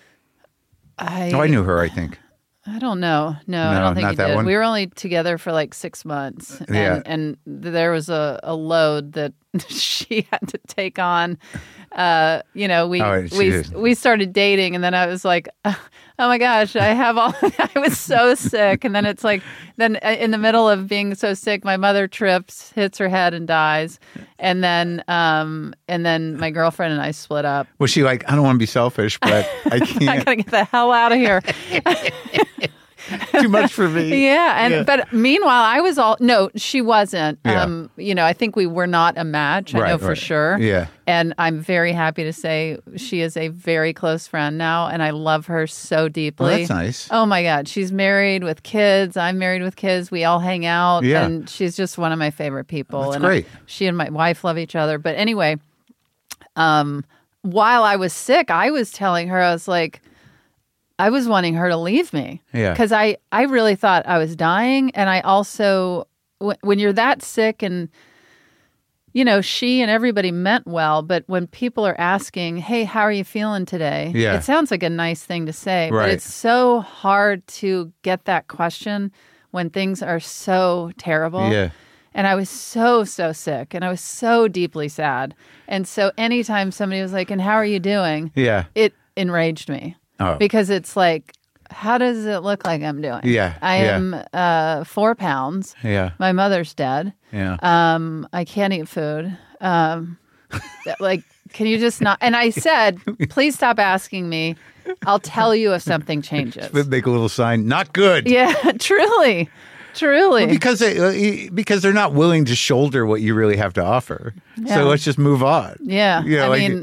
I knew her, I think. I don't know. No, I don't think not you that did. one? We were only together for like 6 months. Yeah. And there was a load that she had to take on. We started dating, and then I was like, oh my gosh, I was so sick. And then it's like, then in the middle of being so sick, my mother trips, hits her head, and dies. And then my girlfriend and I split up. Was she like, I don't want to be selfish, but I can't. I gotta get the hell out of here. Too much for me. But meanwhile, I was no, she wasn't. Yeah. I think we were not a match. I know for sure. Yeah. And I'm very happy to say she is a very close friend now, and I love her so deeply. Well, that's nice. Oh my God. She's married with kids. I'm married with kids. We all hang out. Yeah. And she's just one of my favorite people. That's and great. She and my wife love each other. But anyway, while I was sick, I was telling her, I was like, I was wanting her to leave me. Yeah. Because I really thought I was dying. And I also, when you're that sick, and, she and everybody meant well, but when people are asking, hey, how are you feeling today? Yeah. It sounds like a nice thing to say, right. But it's so hard to get that question when things are so terrible. Yeah. And I was so sick, and I was so deeply sad. And so anytime somebody was like, and how are you doing? Yeah. It enraged me. Oh. Because it's like, how does it look like I'm doing? Yeah. I am 4 pounds. Yeah. My mother's dead. Yeah. I can't eat food. Like, can you just not? And I said, please stop asking me. I'll tell you if something changes. Make a little sign. Not good. Yeah, truly. Well, because they're not willing to shoulder what you really have to offer. Yeah. So let's just move on. Yeah. I mean,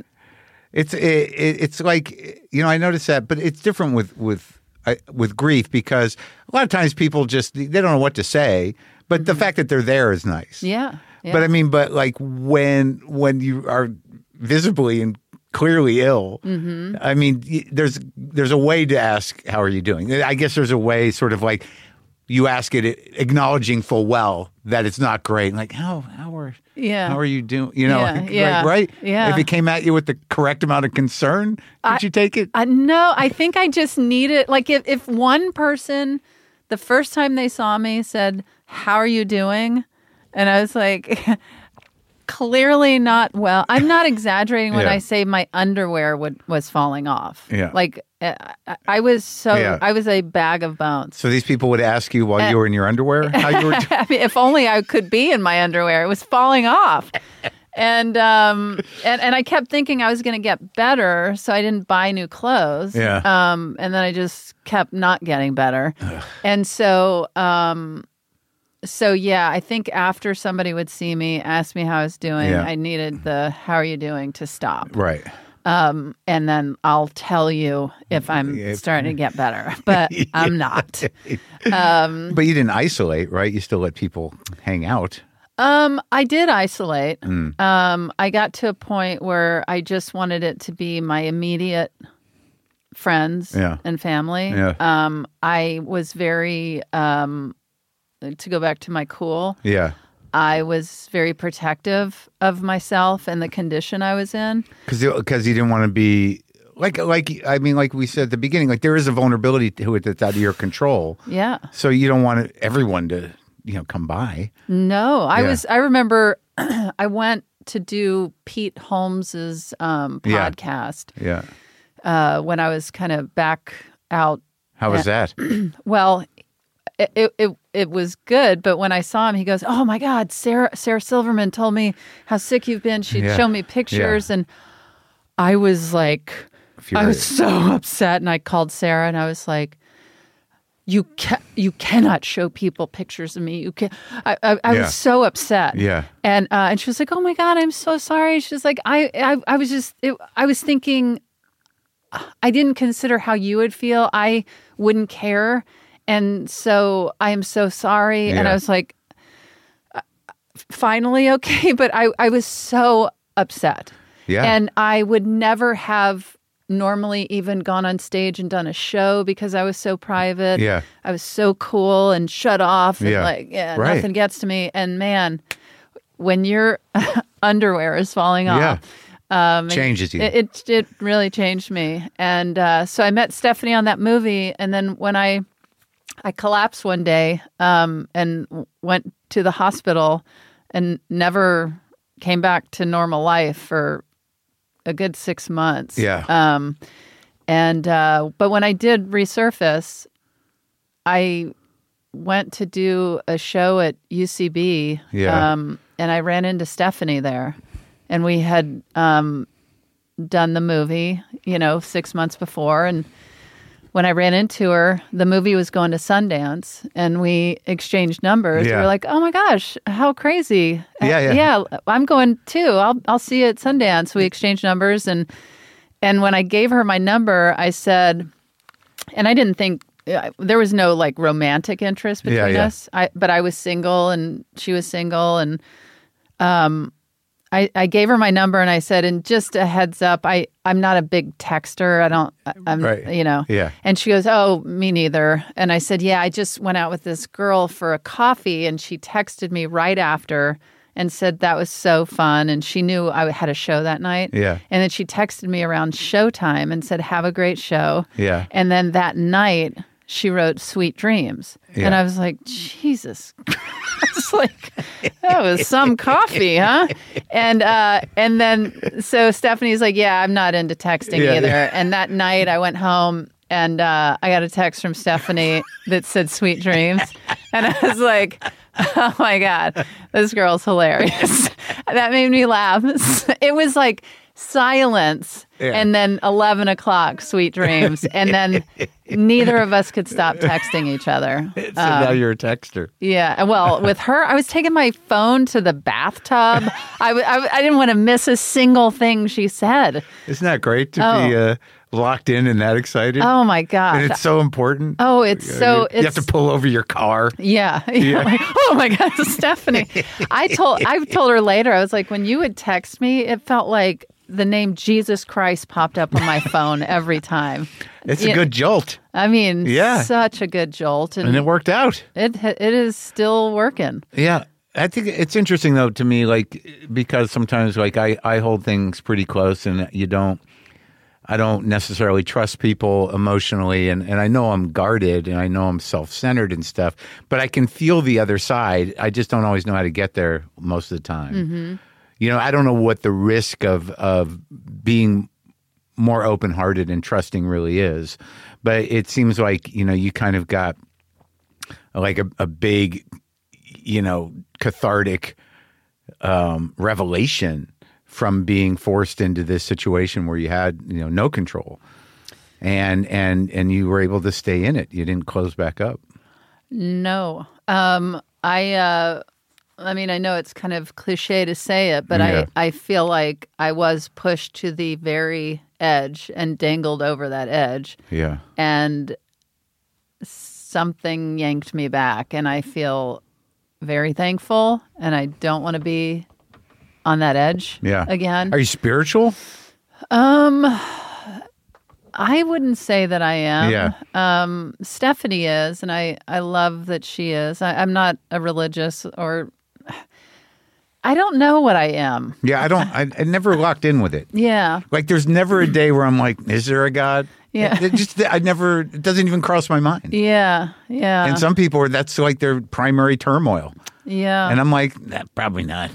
it's like, I noticed that, but it's different with grief, because a lot of times people they don't know what to say, but the fact that they're there is nice. Yeah. But I mean, like when you are visibly and clearly ill, I mean, there's a way to ask, how are you doing? I guess there's a way, sort of like, you ask it acknowledging full well that it's not great. Like, how are you doing? Right? Yeah. If it came at you with the correct amount of concern, did you take it? No, I think I just needed, like, if one person, the first time they saw me, said, how are you doing? And I was like, clearly not well. I'm not exaggerating when I say my underwear was falling off. Yeah. Like, I was I was a bag of bones. So these people would ask you while you were in your underwear how you were doing? I mean, if only I could be in my underwear. It was falling off. And I kept thinking I was going to get better, so I didn't buy new clothes. Yeah. And then I just kept not getting better. Ugh. And so I think after somebody would see me, ask me how I was doing, I needed the "how are you doing" to stop. Right. And then I'll tell you if I'm starting to get better, but I'm not. But you didn't isolate, right? You still let people hang out. I did isolate. I got to a point where I just wanted it to be my immediate friends and family. Yeah. I was very, to go back to my cool. Yeah. I was very protective of myself and the condition I was in. Because you didn't want to be like we said at the beginning, like there is a vulnerability to it that's out of your control. Yeah. So you don't want everyone to, come by. No, I remember I went to do Pete Holmes's podcast. Yeah. When I was kind of back out. How was that? Well, it was good, but when I saw him, he goes, "Oh my God, Sarah Silverman told me how sick you've been. She'd show me pictures," and I was like, furious. I was so upset, and I called Sarah, and I was like, "You cannot show people pictures of me. You can." I was so upset. Yeah. And she was like, "Oh my God, I'm so sorry." She was like, I was thinking, I didn't consider how you would feel. I wouldn't care. And so I am so sorry. Yeah. And I was like, finally, okay. But I was so upset. Yeah. And I would never have normally even gone on stage and done a show because I was so private. Yeah. I was so cool and shut off and right. Nothing gets to me. And man, when your underwear is falling off, changes you. It really changed me. And so I met Stephanie on that movie. And then when I collapsed one day and went to the hospital and never came back to normal life for a good 6 months. Yeah. But when I did resurface, I went to do a show at UCB. Yeah. And I ran into Stephanie there. And we had done the movie, 6 months before. And when I ran into her, the movie was going to Sundance, and we exchanged numbers. Yeah. We were like, "Oh my gosh, how crazy!" Yeah, I'm going too. I'll see you at Sundance. We exchanged numbers, and when I gave her my number, I said, and I didn't think there was no like romantic interest between us. But I was single, and she was single, and I gave her my number and I said, and just a heads up, I'm not a big texter. I'm right. Yeah. And she goes, "Oh, me neither." And I said, "Yeah, I just went out with this girl for a coffee and she texted me right after and said that was so fun. And she knew I had a show that night. Yeah. And then she texted me around showtime and said, "Have a great show." Yeah. And then that night she wrote "Sweet Dreams." Yeah. And I was like, Jesus Christ, like, that was some coffee, huh? And then, so Stephanie's like, "Yeah, I'm not into texting either." Yeah. And that night I went home and I got a text from Stephanie that said "Sweet Dreams." And I was like, oh my God, this girl's hilarious. That made me laugh. It was like silence. Yeah. And then 11 o'clock, "Sweet Dreams." And then neither of us could stop texting each other. So now you're a texter. Yeah. Well, with her, I was taking my phone to the bathtub. I didn't want to miss a single thing she said. Isn't that great to be locked in and that excited? Oh, my God. And it's so important. Oh, it's so... You have to pull over your car. Yeah. Like, oh, my God, Stephanie. I told her later, I was like, when you would text me, it felt like the name Jesus Christ popped up on my phone every time. It's a good jolt. I mean, such a good jolt. And it worked out. It is still working. Yeah. I think it's interesting, though, to me, like, because sometimes, like, I hold things pretty close and I don't necessarily trust people emotionally. And I know I'm guarded and I know I'm self-centered and stuff, but I can feel the other side. I just don't always know how to get there most of the time. Mm-hmm. I don't know what the risk of being more open-hearted and trusting really is, but it seems like, you kind of got like a big, cathartic revelation from being forced into this situation where you had, no control and you were able to stay in it. You didn't close back up. No. I mean, I know it's kind of cliche to say it, but I feel like I was pushed to the very edge and dangled over that edge. Yeah. And something yanked me back, and I feel very thankful, and I don't want to be on that edge again. Are you spiritual? I wouldn't say that I am. Yeah. Stephanie is, and I love that she is. I'm not a religious or... I don't know what I am. Yeah, I never locked in with it. Yeah. Like there's never a day where I'm like, is there a God? Yeah. It doesn't even cross my mind. Yeah. Yeah. And some people, that's like their primary turmoil. Yeah. And I'm like, probably not.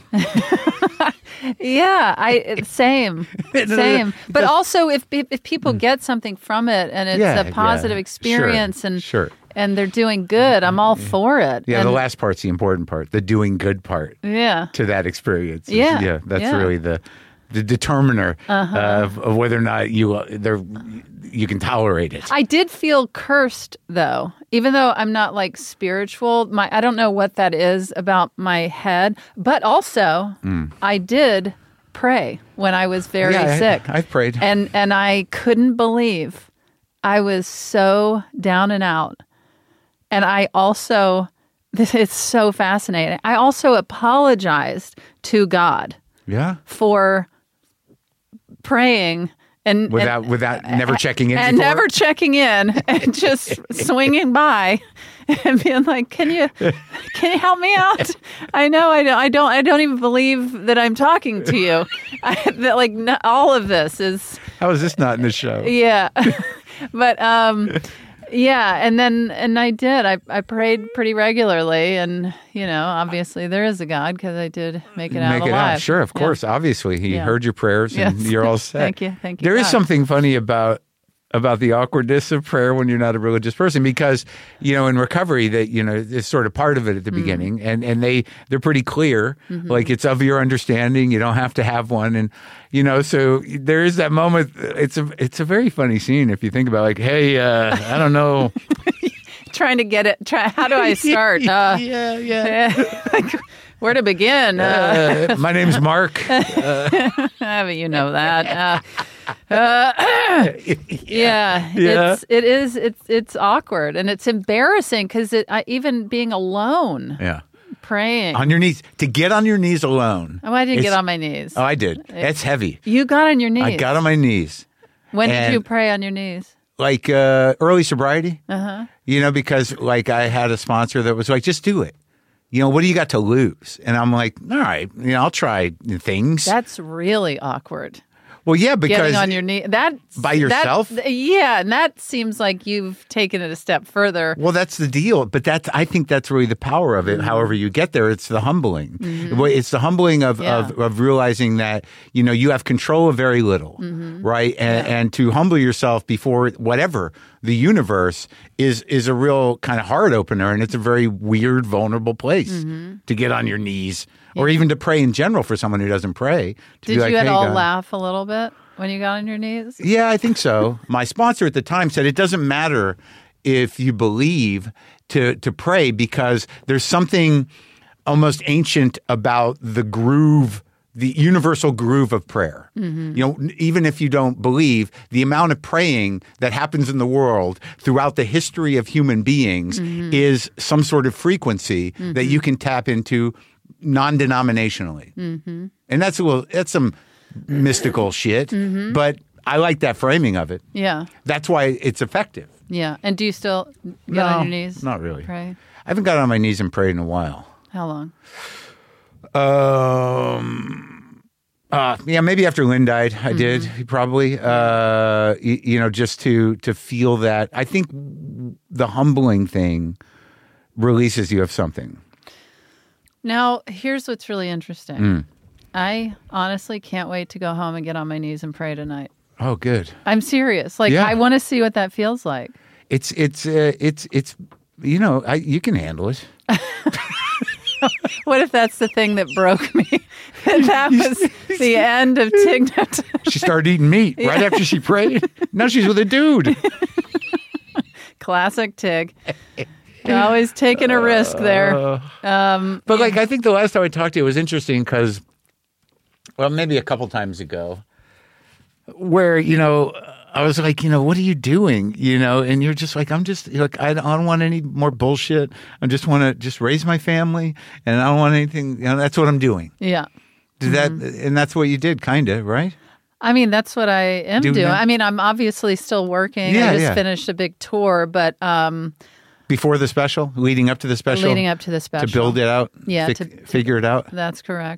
Yeah, same. But also, if people get something from it and it's a positive experience and they're doing good, I'm all for it. Yeah, the last part's the important part, the doing good part. Yeah. To that experience. Yeah. That's really the determiner of whether or not you can tolerate it. I did feel cursed, though, even though I'm not like spiritual. I don't know what that is about my head, but also I did pray when I was very sick. I've prayed, and I couldn't believe I was so down and out. And I also, it's so fascinating. I also apologized to God, for praying. And without never checking in and before? Never checking in and just swinging by and being like, can you help me out? I know I don't even believe that I'm talking to you. All of this is, how is this not in the show? Yeah. But yeah, and I did. I prayed pretty regularly, and obviously there is a God because I did make it out alive. Sure, of course, obviously He heard your prayers, and you're all set. Thank you. There is something funny about the awkwardness of prayer when you're not a religious person, because in recovery that it's sort of part of it at the beginning, and they're pretty clear, like it's of your understanding. You don't have to have one, and so there is that moment. It's a very funny scene if you think about, like, hey, I don't know. Trying to get it. How do I start? Like, where to begin? My name's Mark. But you know that. It's awkward and it's embarrassing because even being alone. Yeah. Praying. On your knees. To get on your knees alone. Oh, I didn't get on my knees. Oh, I did. It's heavy. You got on your knees. I got on my knees. When did you pray on your knees? Like early sobriety. Because like I had a sponsor that was like, just do it. What do you got to lose? And I'm like, all right, I'll try things. That's really awkward. Well, yeah, because getting on your knee, by yourself. And that seems like you've taken it a step further. Well, that's the deal. But I think that's really the power of it. However you get there, it's the humbling. It's the humbling of realizing that you have control of very little, right? And to humble yourself before whatever the universe is a real kind of heart opener, and it's a very weird, vulnerable place to get on your knees. Or even to pray in general for someone who doesn't pray. Did you at all laugh a little bit when you got on your knees? Yeah, I think so. My sponsor at the time said it doesn't matter if you believe to pray, because there's something almost ancient about the groove, the universal groove of prayer. Even if you don't believe, the amount of praying that happens in the world throughout the history of human beings is some sort of frequency that you can tap into non-denominationally. And that's some mystical shit, but I like that framing of it. Yeah. That's why it's effective. Yeah. And do you still get on your knees? Not really. Pray? I haven't got on my knees and prayed in a while. How long? Maybe after Lynn died, I did probably, just to feel that. I think the humbling thing releases you of something. Now, here's what's really interesting. I honestly can't wait to go home and get on my knees and pray tonight. Oh, good. I'm serious. I want to see what that feels like. It's you can handle it. What if that's the thing that broke me? That was the end of Tig Notaro. She started eating meat right after she prayed. Now she's with a dude. Classic Tig. Always taking a risk there. But I think the last time I talked to you was interesting because, maybe a couple times ago, where, I was like, what are you doing? And you're just like, I don't want any more bullshit. I just want to just raise my family, and I don't want anything, that's what I'm doing. Yeah. And that's what you did, kind of, right? I mean, that's what I am doing. I mean, I'm obviously still working. I just finished a big tour, but... Before the special? Leading up to the special? Leading up to the special. To build it out? Yeah. Figure it out? That's correct.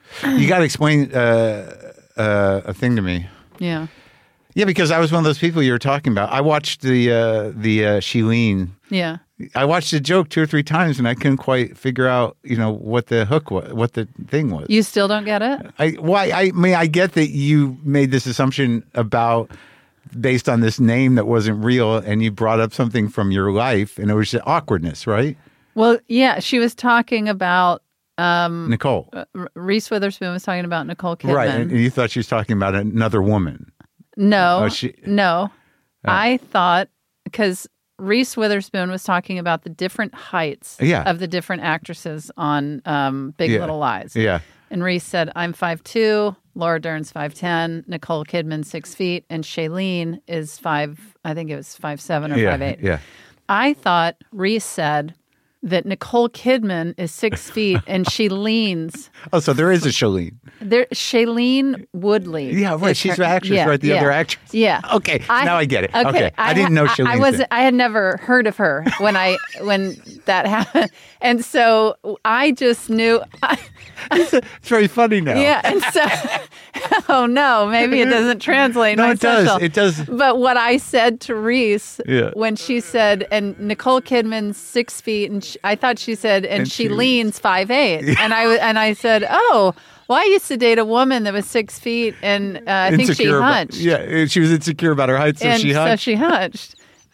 You got to explain a thing to me. Yeah. Yeah, because I was one of those people you were talking about. I watched the Shailene. Yeah. I watched the joke 2 or 3 times, and I couldn't quite figure out, what the hook was, what the thing was. You still don't get it? I mean, I get that you made this assumption based on this name that wasn't real, and you brought up something from your life, and it was just awkwardness, right? Well, yeah, she was talking about Nicole. Reese Witherspoon was talking about Nicole Kidman. Right, and you thought she was talking about another woman. No, no. I thought, because Reese Witherspoon was talking about the different heights of the different actresses on Big Little Lies. Yeah. And Reese said, I'm 5'2", Laura Dern's 5'10", Nicole Kidman 6 feet, and Shailene is 5'7" or 5'8". Yeah. I thought Reese said that Nicole Kidman is 6 feet and she leans. Oh, so there is a Shailene. Shailene Woodley. Yeah, right. She's the actress, right? The other actress. Yeah. Okay. Now I get it. Okay. I didn't know Shailene. I had never heard of her when that happened, and so I just knew. It's very funny now. Yeah, and so, oh no, maybe it doesn't translate. No, it does. It does. But what I said to Reese when she said, and Nicole Kidman's 6 feet, and I thought she said, and she leans 5'8", and I said, oh. Well, I used to date a woman that was 6 feet, and I think she hunched. She was insecure about her height, so she hunched. So she hunched.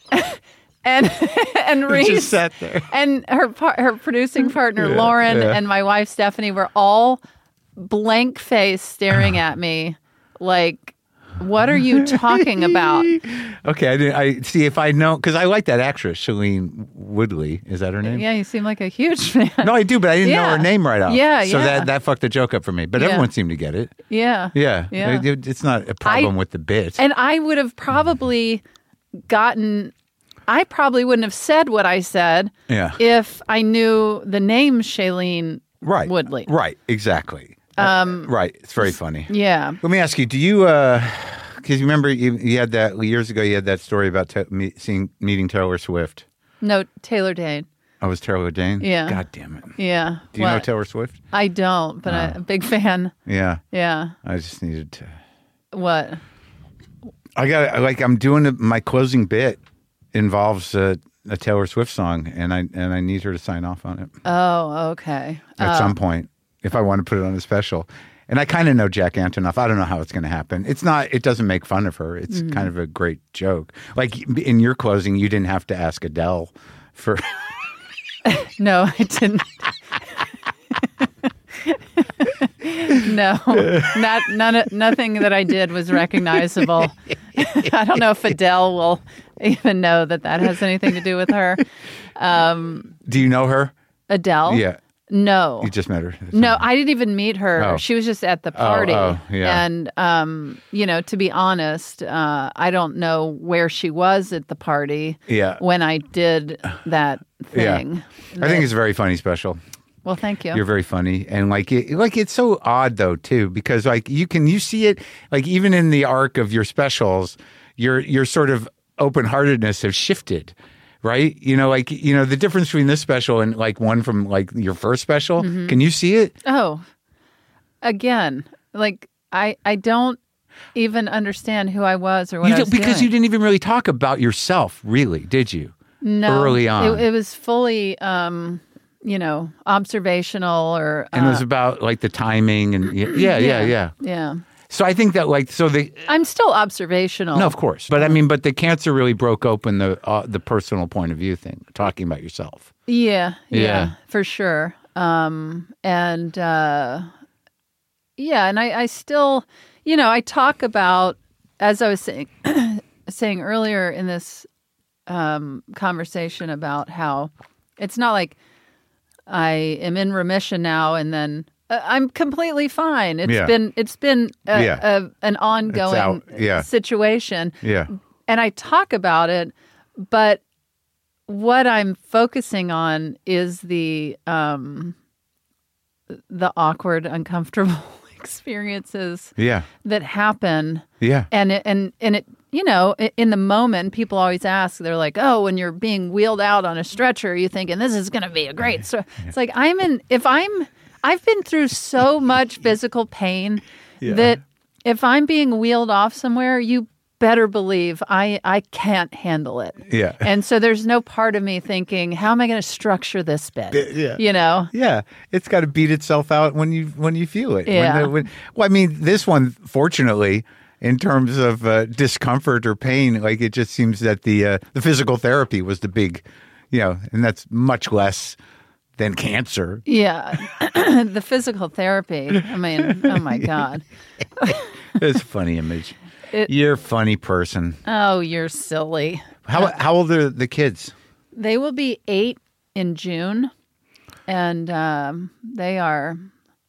and Reese just sat there, and her producing partner Lauren and my wife Stephanie were all blank faced staring at me like, what are you talking about? Okay, I see if I know, because I like that actress Shailene Woodley. Is that her name? Yeah, you seem like a huge fan. No, I do, but I didn't know her name right off. Yeah, so that fucked the joke up for me. But everyone seemed to get it. Yeah. It's not a problem with the bit. And I would have probably I probably wouldn't have said what I said if I knew the name Shailene Woodley. Right, exactly. Right, it's very funny. Yeah. Let me ask you, do you, because you remember you had that, years ago, you had that story about meeting Taylor Swift. No, Taylor Dayne. Oh, it was Taylor Dayne? Yeah. God damn it. Yeah. Do you know Taylor Swift? I don't, but I'm a big fan. Yeah. Yeah. I just needed to. What? I'm doing my closing bit involves a Taylor Swift song, and I need her to sign off on it. Oh, okay. At some point, if I want to put it on a special. And I kind of know Jack Antonoff. I don't know how it's going to happen. It doesn't make fun of her. It's kind of a great joke. Like in your closing, you didn't have to ask Adele for. No, I didn't. No, nothing that I did was recognizable. I don't know if Adele will even know that has anything to do with her. Do you know her? Adele? Yeah. No. You just met her? No, I didn't even meet her. Oh. She was just at the party. Yeah. And, to be honest, I don't know where she was at the party when I did that thing. Yeah. I think it's a very funny special. Well, thank you. You're very funny. And it's so odd though, too, because you see it, like even in the arc of your specials, your sort of open-heartedness has shifted. Right? The difference between this special and like one from like your first special. Mm-hmm. Can you see it? Oh, again, like I don't even understand who I was or what I was because doing. You didn't even really talk about yourself, really, did you? No. Early on. It was fully, observational or. And it was about like the timing and Yeah. So I think that I'm still observational. No, of course, but but the cancer really broke open the personal point of view thing, talking about yourself. Yeah, for sure. And I still, I talk about, as I was saying earlier in this conversation about how it's not like I am in remission now and then. I'm completely fine. It's been an ongoing situation. Yeah. And I talk about it, but what I'm focusing on is the awkward, uncomfortable experiences that happen. Yeah. And it in the moment, people always ask, they're like, oh, when you're being wheeled out on a stretcher, you're thinking this is going to be a great story. It's like I've been through so much physical pain that if I'm being wheeled off somewhere, you better believe I can't handle it. Yeah. And so there's no part of me thinking, how am I going to structure this bit? Yeah. You know? Yeah. It's got to beat itself out when you feel it. Yeah. Well, I mean, this one, fortunately, in terms of discomfort or pain, like it just seems that the physical therapy was the big, and that's much less than cancer. Yeah. The physical therapy. I mean, oh my God. It's a funny image. You're a funny person. Oh, you're silly. How old are the kids? They will be 8 in June, and they are,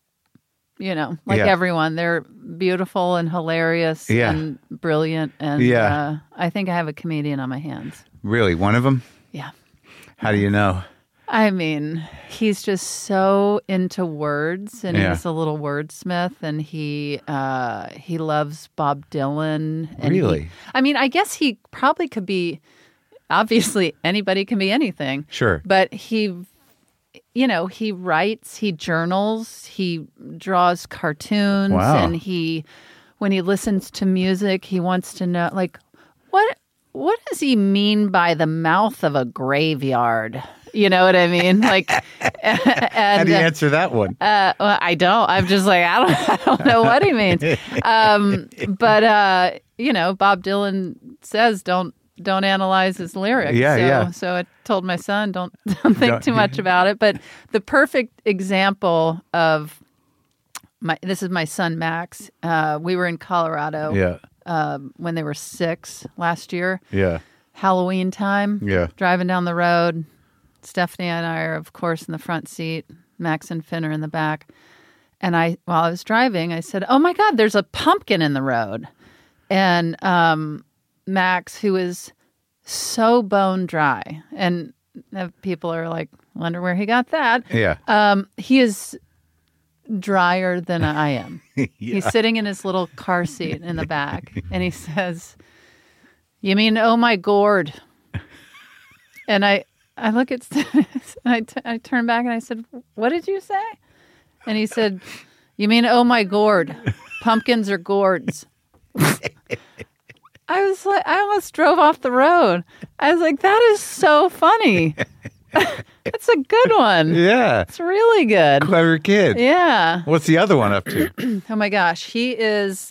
like everyone. They're beautiful and hilarious and brilliant, and I think I have a comedian on my hands. Really? One of them? Yeah. How do you know? I mean, he's just so into words, and he's a little wordsmith, and he loves Bob Dylan. And really? I guess he probably could be. Obviously, anybody can be anything. Sure. But he writes, he journals, he draws cartoons, and when he listens to music, he wants to know, like, what does he mean by the mouth of a graveyard? You know what I mean? Like, how do you answer that one? Well, I don't. I'm just like, I don't know what he means. But Bob Dylan says don't analyze his lyrics. So I told my son, don't think too much about it. But the perfect example of this is my son Max. We were in Colorado. When they were 6 last year. Yeah. Halloween time. Yeah. Driving down the road. Stephanie and I are, of course, in the front seat. Max and Finn are in the back. And while I was driving, I said, "Oh my God, there's a pumpkin in the road." And Max, who is so bone dry, and people are like, wonder where he got that. Yeah. He is drier than I am. He's sitting in his little car seat in the back, and he says, "You mean, oh my gourd?" And I look at Dennis, and I turn back and I said, "What did you say?" And he said, "You mean, oh my gourd? Pumpkins are gourds." I was like, I almost drove off the road. I was like, that is so funny. It's a good one. Yeah. It's really good. Clever kid. Yeah. What's the other one up to? Oh my gosh. He's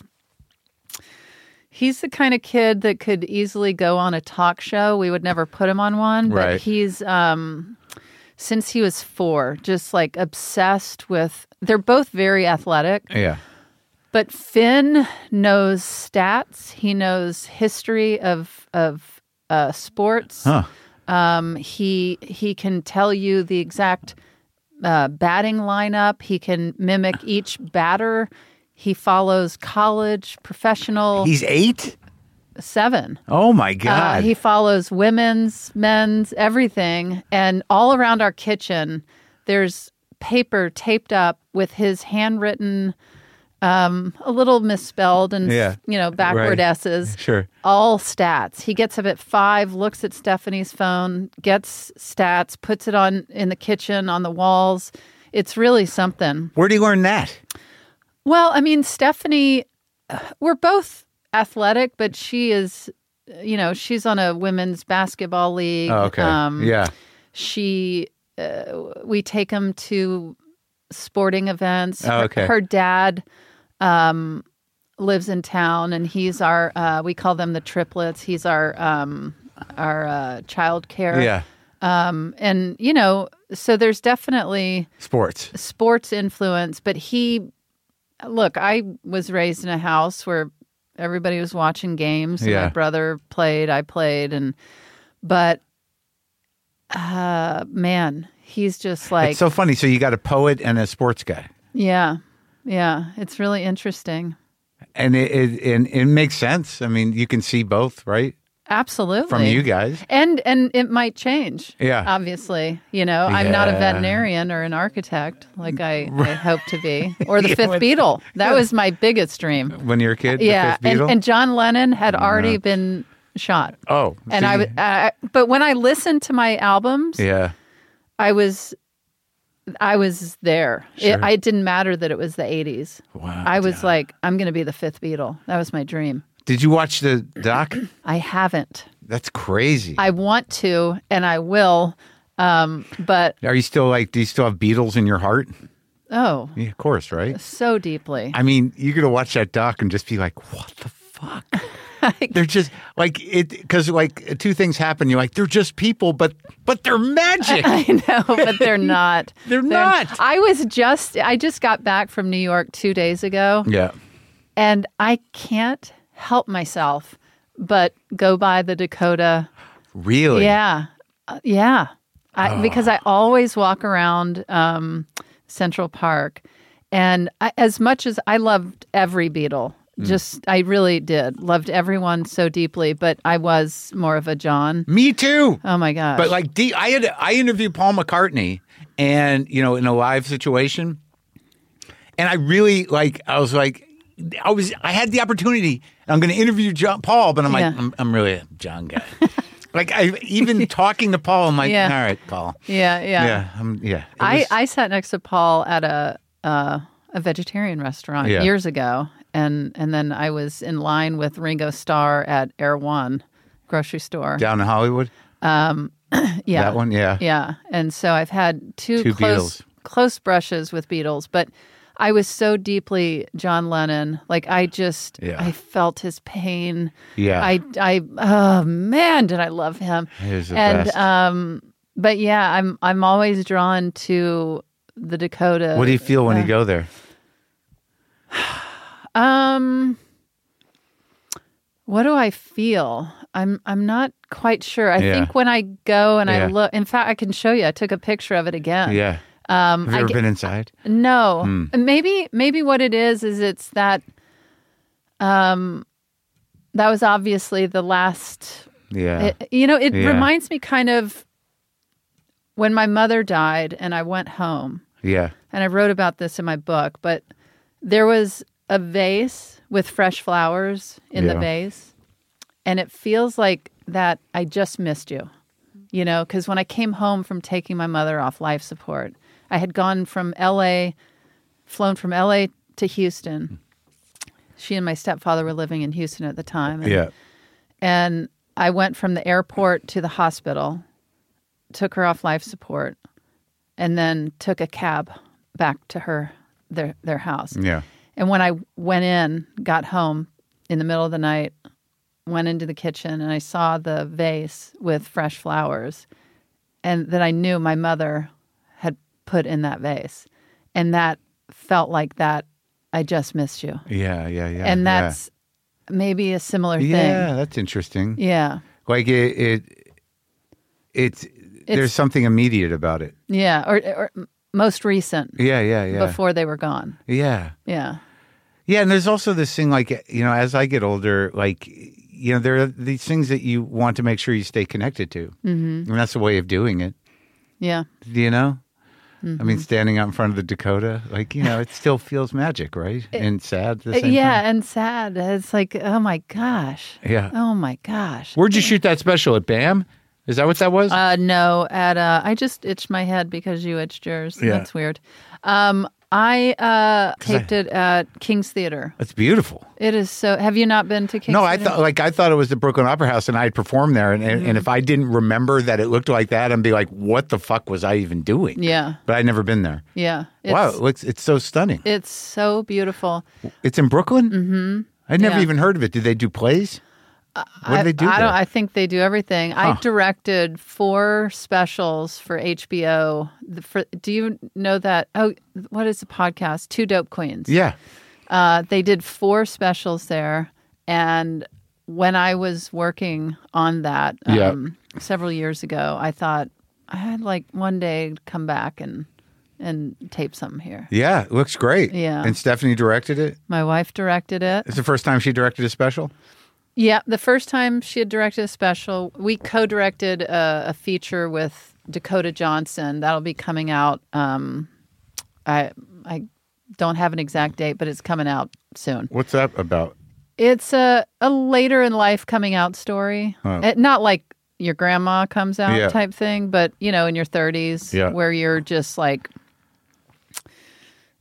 the kind of kid that could easily go on a talk show. We would never put him on one, but he's, since he was 4, just like obsessed with, they're both very athletic. Yeah. But Finn knows stats. He knows history of sports. Huh. He can tell you the exact batting lineup. He can mimic each batter. He follows college, professional. He's 8? 7. Oh my God. He follows women's, men's, everything. And all around our kitchen, there's paper taped up with his handwritten, a little misspelled and, backward S's. Sure. All stats. He gets up at 5, looks at Stephanie's phone, gets stats, puts it on in the kitchen, on the walls. It's really something. Where do you learn that? Well, I mean, Stephanie, we're both athletic, but she is, she's on a women's basketball league. Oh, okay. We take them to sporting events. Oh, okay. Her dad lives in town, and he's our, we call them the triplets. He's our child care. Yeah. And, so there's definitely sports influence, but I was raised in a house where everybody was watching games. And my brother played, I played, but man, he's just like... It's so funny. So you got a poet and a sports guy. Yeah. Yeah. It's really interesting. And it makes sense. I mean, you can see both, right? Absolutely. From you guys. And it might change. Yeah. Obviously. I'm not a veterinarian or an architect like I hope to be. Or the Fifth Beatle. That was my biggest dream. When you were a kid? Yeah. The Fifth Beatle? And John Lennon had already been shot. Oh. And but when I listened to my albums, I was I was there. Sure. It didn't matter that it was the 80s. Wow. I was like, I'm going to be the fifth Beatle. That was my dream. Did you watch the doc? I haven't. That's crazy. I want to, and I will. But Are you still do you still have Beatles in your heart? oh, Yeah, of course, right? so deeply. I mean, you're going to watch that doc and just be like, what the fuck? They're just because two things happen. You're like, they're just people, but they're magic. I know, but they're not. They're not. I just got back from New York 2 days ago. Yeah. And I can't help myself but go by the Dakota. Really? Yeah. Yeah. Because I always walk around Central Park. And as much as I loved every Beatle, I really did. Loved everyone so deeply, but I was more of a John. Me too. Oh my gosh. But I interviewed Paul McCartney and, in a live situation. And I really I had the opportunity. I'm going to interview Paul, but I'm like, I'm really a John guy. Even talking to Paul, I'm like, all right, Paul. Yeah. I sat next to Paul at a vegetarian restaurant years ago. And then I was in line with Ringo Starr at Air One grocery store. Down in Hollywood? Yeah. That one? Yeah. Yeah. And so I've had two close brushes with Beatles, but I was so deeply John Lennon. I felt his pain. Yeah. Oh man, did I love him. He was the best. But yeah, I'm always drawn to the Dakota. What do you feel when you go there? What do I feel? I'm not quite sure. I think when I go and I look, in fact, I can show you. I took a picture of it again. Yeah. Have you ever been inside? No. Maybe what it is it's that that was obviously the last. Yeah. It reminds me kind of when my mother died and I went home. Yeah. And I wrote about this in my book, but there was a vase with fresh flowers in the vase. And it feels like that I just missed you, because when I came home from taking my mother off life support, I had flown from LA to Houston. She and my stepfather were living in Houston at the time. And I went from the airport to the hospital, took her off life support, and then took a cab back to their house. Yeah. And when I went in, got home in the middle of the night, went into the kitchen, and I saw the vase with fresh flowers, and that I knew my mother had put in that vase. And that felt like that I just missed you. Yeah. And that's maybe a similar thing. Yeah, that's interesting. Yeah. It's there's something immediate about it. Yeah, or most recent. Yeah. Before they were gone. Yeah. Yeah. Yeah, and there's also this thing as I get older, there are these things that you want to make sure you stay connected to. Mm-hmm. And that's a way of doing it. Yeah. Mm-hmm. I mean, standing out in front of the Dakota, it still feels magic, right? And sad at the same time. And sad. It's like, oh my gosh. Yeah. Oh my gosh. Where'd you shoot that special? At BAM? Is that what that was? No, I just itched my head because you itched yours. Yeah. That's weird. I taped it at King's Theater. That's beautiful. It is so. Have you not been to King's Theater? No, I thought it was the Brooklyn Opera House, and I had performed there, and if I didn't remember that it looked like that, I'd be like, "What the fuck was I even doing?" Yeah, but I'd never been there. Yeah, wow, it's so stunning. It's so beautiful. It's in Brooklyn. Mm-hmm. I'd never even heard of it. Did they do plays? What do they do? I think they do everything. Huh. I directed 4 specials for HBO. Do you know that? Oh, what is the podcast? 2 Dope Queens. Yeah. They did 4 specials there. And when I was working on that several years ago, I thought I had one day come back and tape something here. Yeah, it looks great. Yeah. And Stephanie directed it? My wife directed it. It's the first time she directed a special? Yeah, the first time she had directed a special. We co-directed a feature with Dakota Johnson. That'll be coming out. I don't have an exact date, but it's coming out soon. What's that about? It's a later in life coming out story. Oh. Not like your grandma comes out type thing, but in your 30s where you're just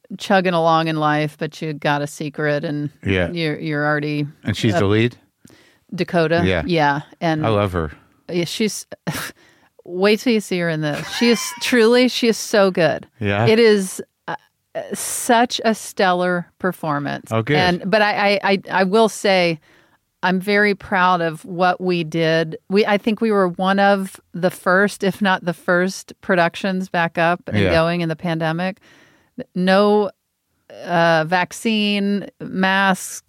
chugging along in life, but you got a secret, and you're already. And she's the lead? Dakota. Yeah. And I love her. Yeah, she's. Wait till you see her in this. She is so good. Yeah. It is such a stellar performance. Oh, good. But I will say, I'm very proud of what we did. I think we were one of the first, if not the first, productions back up and going in the pandemic. No vaccine, masks,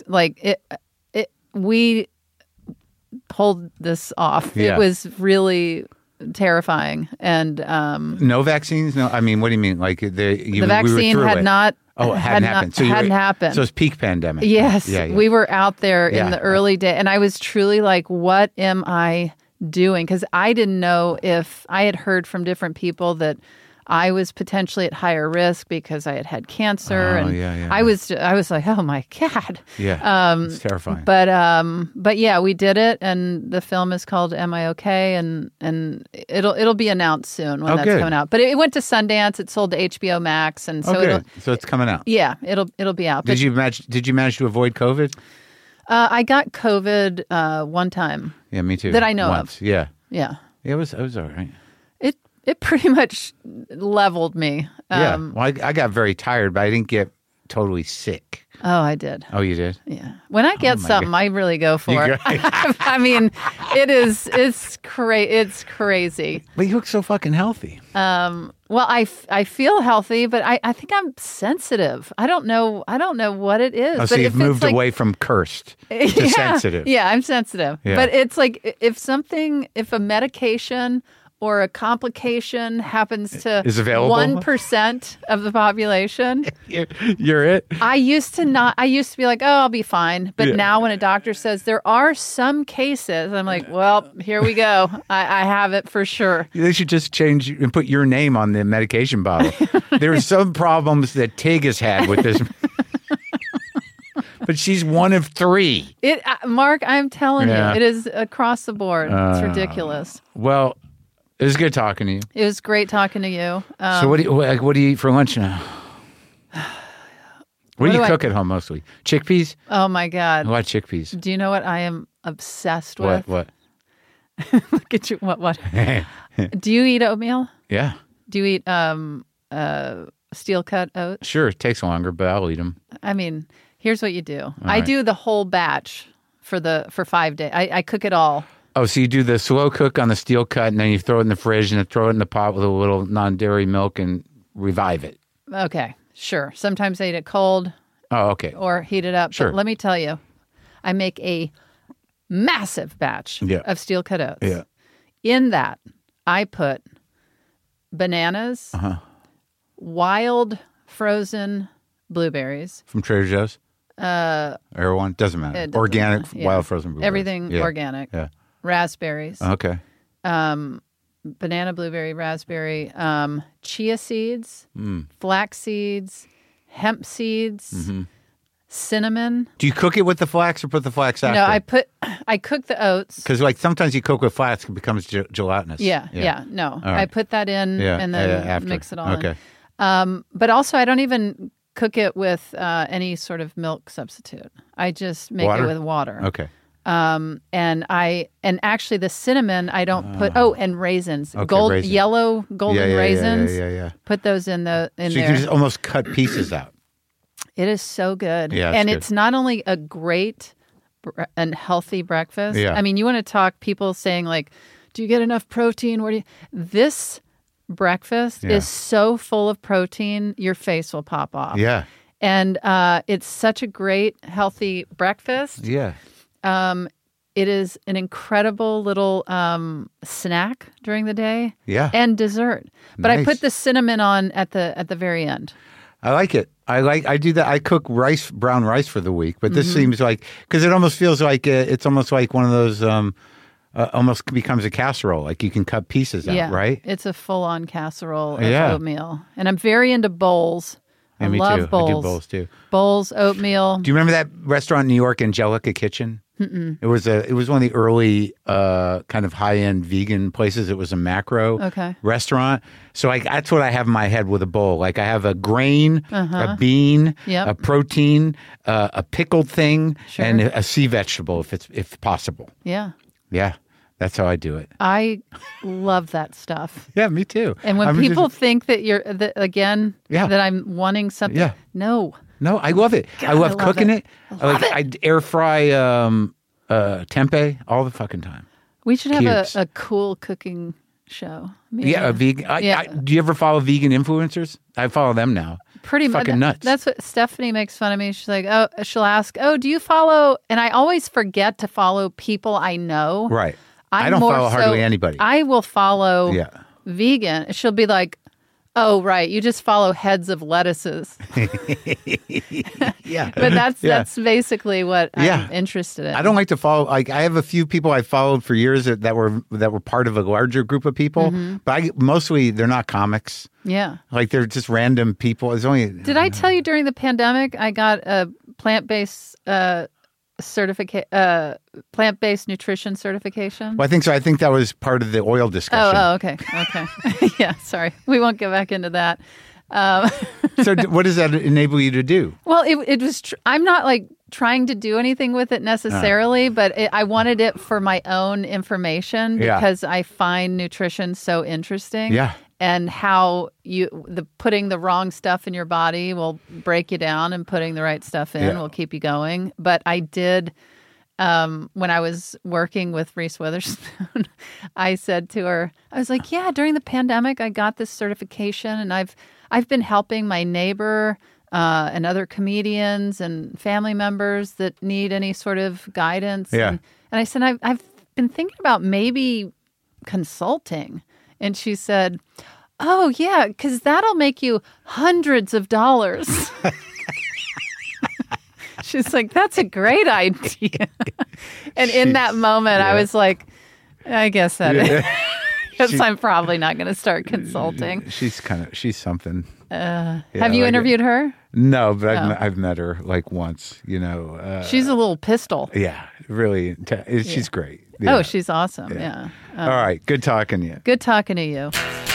we pulled this off. Yeah. It was really terrifying. And no vaccines? No, I mean, what do you mean? Like the vaccine had not. Oh, it hadn't happened. Hadn't happened. So it's peak pandemic. Yes. Yeah. We were out there in the early day, and I was truly like, what am I doing? Because I didn't know if I had heard from different people that I was potentially at higher risk because I had cancer. I was like, oh my God. Yeah. It's terrifying. But yeah, we did it, and the film is called Am I Okay? And it'll be announced soon when that's coming out. But it went to Sundance, it sold to HBO Max, and so so it's coming out. Yeah, it'll be out. Did you manage to avoid COVID? I got COVID one time. Yeah, me too. That I know of. Yeah. It was all right. It pretty much leveled me. Well, I got very tired, but I didn't get totally sick. Oh, I did. Oh, you did? Yeah. When I get something, I really go for it. I mean, it's crazy. But you look so fucking healthy. Well, I feel healthy, but I think I'm sensitive. I don't know what it is. Oh, so you've moved away from cursed to sensitive. Yeah, I'm sensitive. Yeah. But it's like if a medication or a complication happens to is available 1% of the population, you're it. I used to be like, oh, I'll be fine. But now when a doctor says there are some cases, I'm like, well, here we go. I have it for sure. They should just change and put your name on the medication bottle. There are some problems that Tig has had with this. But she's one of 3. Mark, I'm telling you, it is across the board. It's ridiculous. Well, it was good talking to you. It was great talking to you. So what do you eat for lunch now? What do you cook at home mostly? Chickpeas? Oh my God. What chickpeas? Do you know what I am obsessed with? What? Look at you. What? Do you eat oatmeal? Yeah. Do you eat steel cut oats? Sure. It takes longer, but I'll eat them. I mean, here's what you do. I do the whole batch for 5 days. I cook it all. Oh, so you do the slow cook on the steel cut, and then you throw it in the fridge, and then throw it in the pot with a little non-dairy milk and revive it. Okay, sure. Sometimes I eat it cold. Oh, okay. Or heat it up. Sure. But let me tell you, I make a massive batch of steel cut oats. Yeah. In that, I put bananas, wild frozen blueberries. From Trader Joe's? Erewhon? Doesn't matter. Organic, wild frozen blueberries. Everything organic. Yeah. Raspberries. Okay. Banana, blueberry, raspberry, chia seeds, flax seeds, hemp seeds, cinnamon. Do you cook it with the flax or put the flax after? No, I cook the oats. Because sometimes you cook with flax, it becomes gelatinous. Yeah. No, right. I put that in and then mix it all in. But also, I don't even cook it with any sort of milk substitute. I just make it with water. Okay. And actually the cinnamon I don't put. Oh, and raisins, Raisins. Yellow golden raisins. Yeah. Put those in there. So you can just almost cut pieces out. It is so good. Yeah, and it's not only a great and healthy breakfast. Yeah. I mean, you want to talk people saying like, do you get enough protein? This breakfast is so full of protein, your face will pop off. Yeah. And it's such a great, healthy breakfast. Yeah. It is an incredible little snack during the day. Yeah. And dessert. But Nice. I put the cinnamon on at the very end. I like it. I do that. I cook brown rice for the week, but this seems like, because it almost feels like it's almost like one of those, almost becomes a casserole. Like you can cut pieces out, right? It's a full-on casserole of oatmeal. And I'm very into bowls. Yeah, I me love too. bowls. I do bowls too. Bowls, oatmeal. Do you remember that restaurant in New York, Angelica Kitchen? Mm-mm. It was one of the early kind of high-end vegan places. It was a macro restaurant. So that's what I have in my head with a bowl. Like I have a grain, a bean, a protein, a pickled thing, and a sea vegetable if possible. Yeah. Yeah. That's how I do it. I love that stuff. Yeah, me too. And when people think that that I'm wanting something, no, I love it. God, I love cooking it. I air fry tempeh all the fucking time. We should have a cool cooking show. Maybe. Yeah, a vegan. Do you ever follow vegan influencers? I follow them now. Pretty much. Fucking nuts. That's what Stephanie makes fun of me. She's like, she'll ask, do you follow? And I always forget to follow people I know. Right. I don't follow hardly anybody. I will follow vegan. She'll be like, oh, right. You just follow heads of lettuces. Yeah. But that's basically what I'm interested in. I don't like to follow. Like I have a few people I followed for years that were part of a larger group of people, but mostly they're not comics. Yeah. Like they're just random people. It's only. Did I tell you during the pandemic I got a plant-based plant-based nutrition certification? Well, I think so. I think that was part of the oil discussion. Oh, okay. Yeah, sorry. We won't go back into that. So what does that enable you to do? Well, it was, I'm not like trying to do anything with it necessarily, but I wanted it for my own information because I find nutrition so interesting. Yeah. And how putting the wrong stuff in your body will break you down and putting the right stuff in will keep you going. But I did, when I was working with Reese Witherspoon, I said to her, I was like, during the pandemic, I got this certification and I've been helping my neighbor and other comedians and family members that need any sort of guidance. Yeah. And I said, I've been thinking about maybe consulting. And she said, oh, yeah, because that'll make you hundreds of dollars. She's like, that's a great idea. And in that moment, I was like, I guess that is. Because I'm probably not going to start consulting. She's something. Have you interviewed her? No, but I've met her like once, she's a little pistol. Yeah, really. She's great. Yeah. Oh, she's awesome. Yeah. All right. Good talking to you. Good talking to you.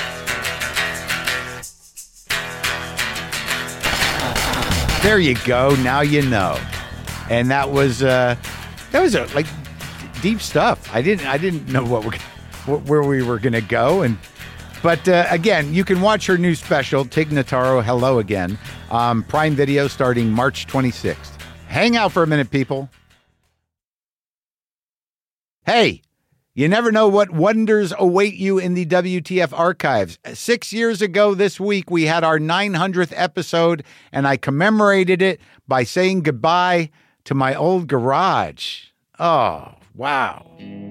There you go. Now you know. And that was like deep stuff. I didn't know where we were going to go. But again, you can watch her new special, Tig Notaro, Hello Again, Prime Video starting March 26th. Hang out for a minute, people. Hey, you never know what wonders await you in the WTF archives. 6 years ago this week, we had our 900th episode, and I commemorated it by saying goodbye to my old garage. Oh, wow.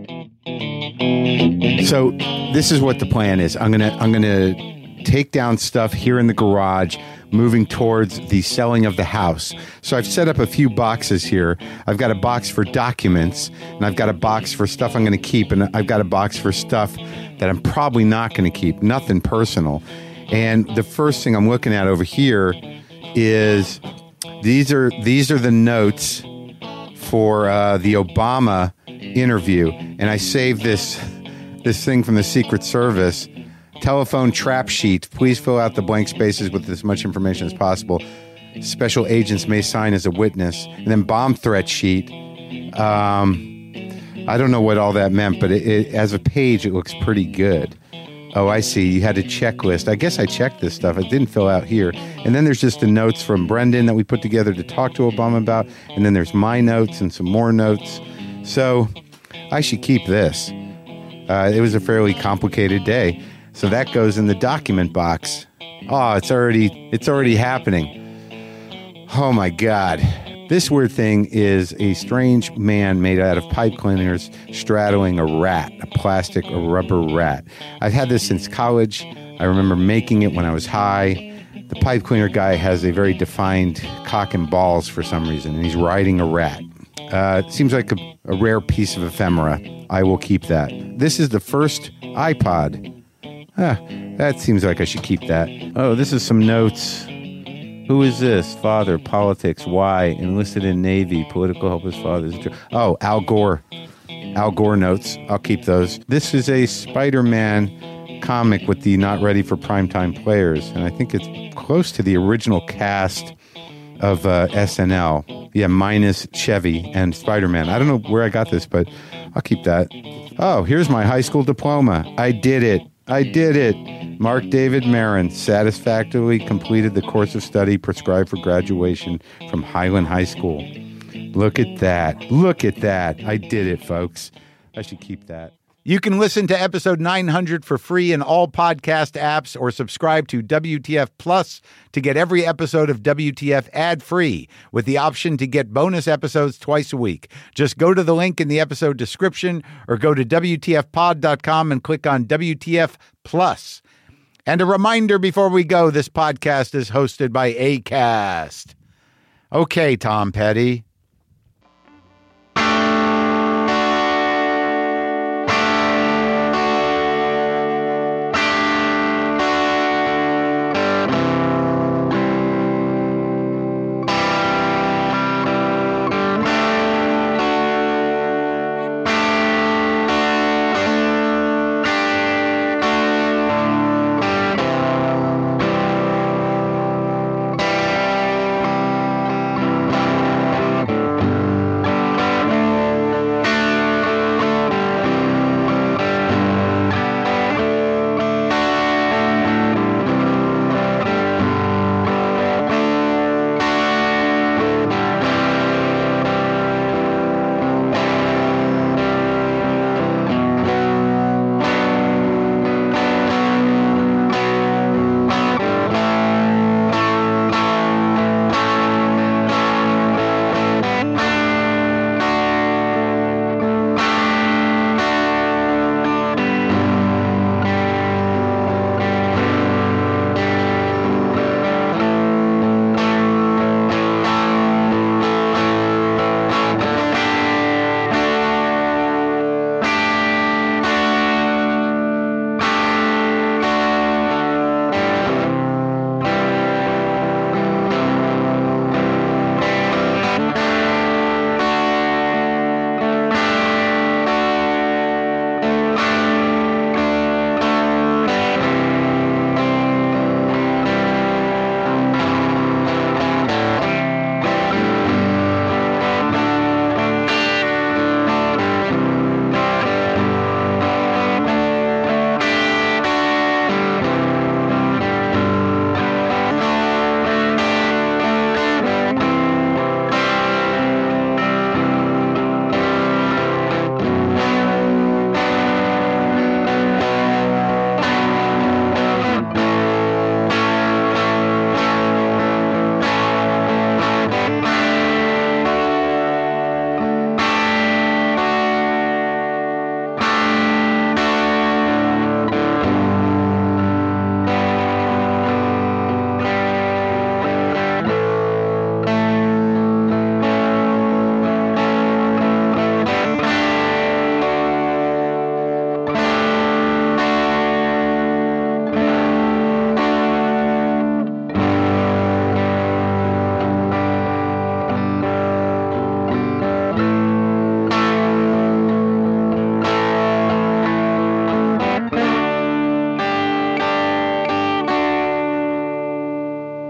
So this is what the plan is. I'm gonna take down stuff here in the garage, moving towards the selling of the house. So I've set up a few boxes here. I've got a box for documents, and I've got a box for stuff I'm going to keep, and I've got a box for stuff that I'm probably not going to keep, nothing personal. And the first thing I'm looking at over here is these are the notes for the Obama interview, and I saved this thing from the Secret Service. Telephone trap sheet. Please fill out the blank spaces with as much information as possible. Special agents may sign as a witness. And then bomb threat sheet. I don't know what all that meant, but as a page, it looks pretty good. Oh, I see. You had a checklist. I guess I checked this stuff. I didn't fill out here. And then there's just the notes from Brendan that we put together to talk to Obama about. And then there's my notes and some more notes. So I should keep this. It was a fairly complicated day. So that goes in the document box. Oh, it's already happening. Oh my God. This weird thing is a strange man made out of pipe cleaners straddling a rat, a plastic or rubber rat. I've had this since college. I remember making it when I was high. The pipe cleaner guy has a very defined cock and balls for some reason, and he's riding a rat. It seems like a rare piece of ephemera. I will keep that. This is the first iPod. That seems like I should keep that. Oh, this is some notes. Who is this? Father, politics, why? Enlisted in Navy, political help his father's. Oh, Al Gore. Al Gore notes. I'll keep those. This is a Spider-Man comic with the not ready for primetime players, and I think it's close to the original cast of SNL. Yeah, minus Chevy and Spider-Man. I don't know where I got this, but I'll keep that. Oh, here's my high school diploma. I did it. Mark David Marin satisfactorily completed the course of study prescribed for graduation from Highland High School. Look at that. I did it, folks. I should keep that. You can listen to episode 900 for free in all podcast apps or subscribe to WTF Plus to get every episode of WTF ad-free with the option to get bonus episodes twice a week. Just go to the link in the episode description or go to WTFpod.com and click on WTF Plus. And a reminder before we go, this podcast is hosted by Acast. Okay, Tom Petty.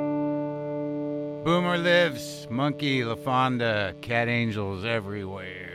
Boomer lives, Monkey, LaFonda, cat angels everywhere.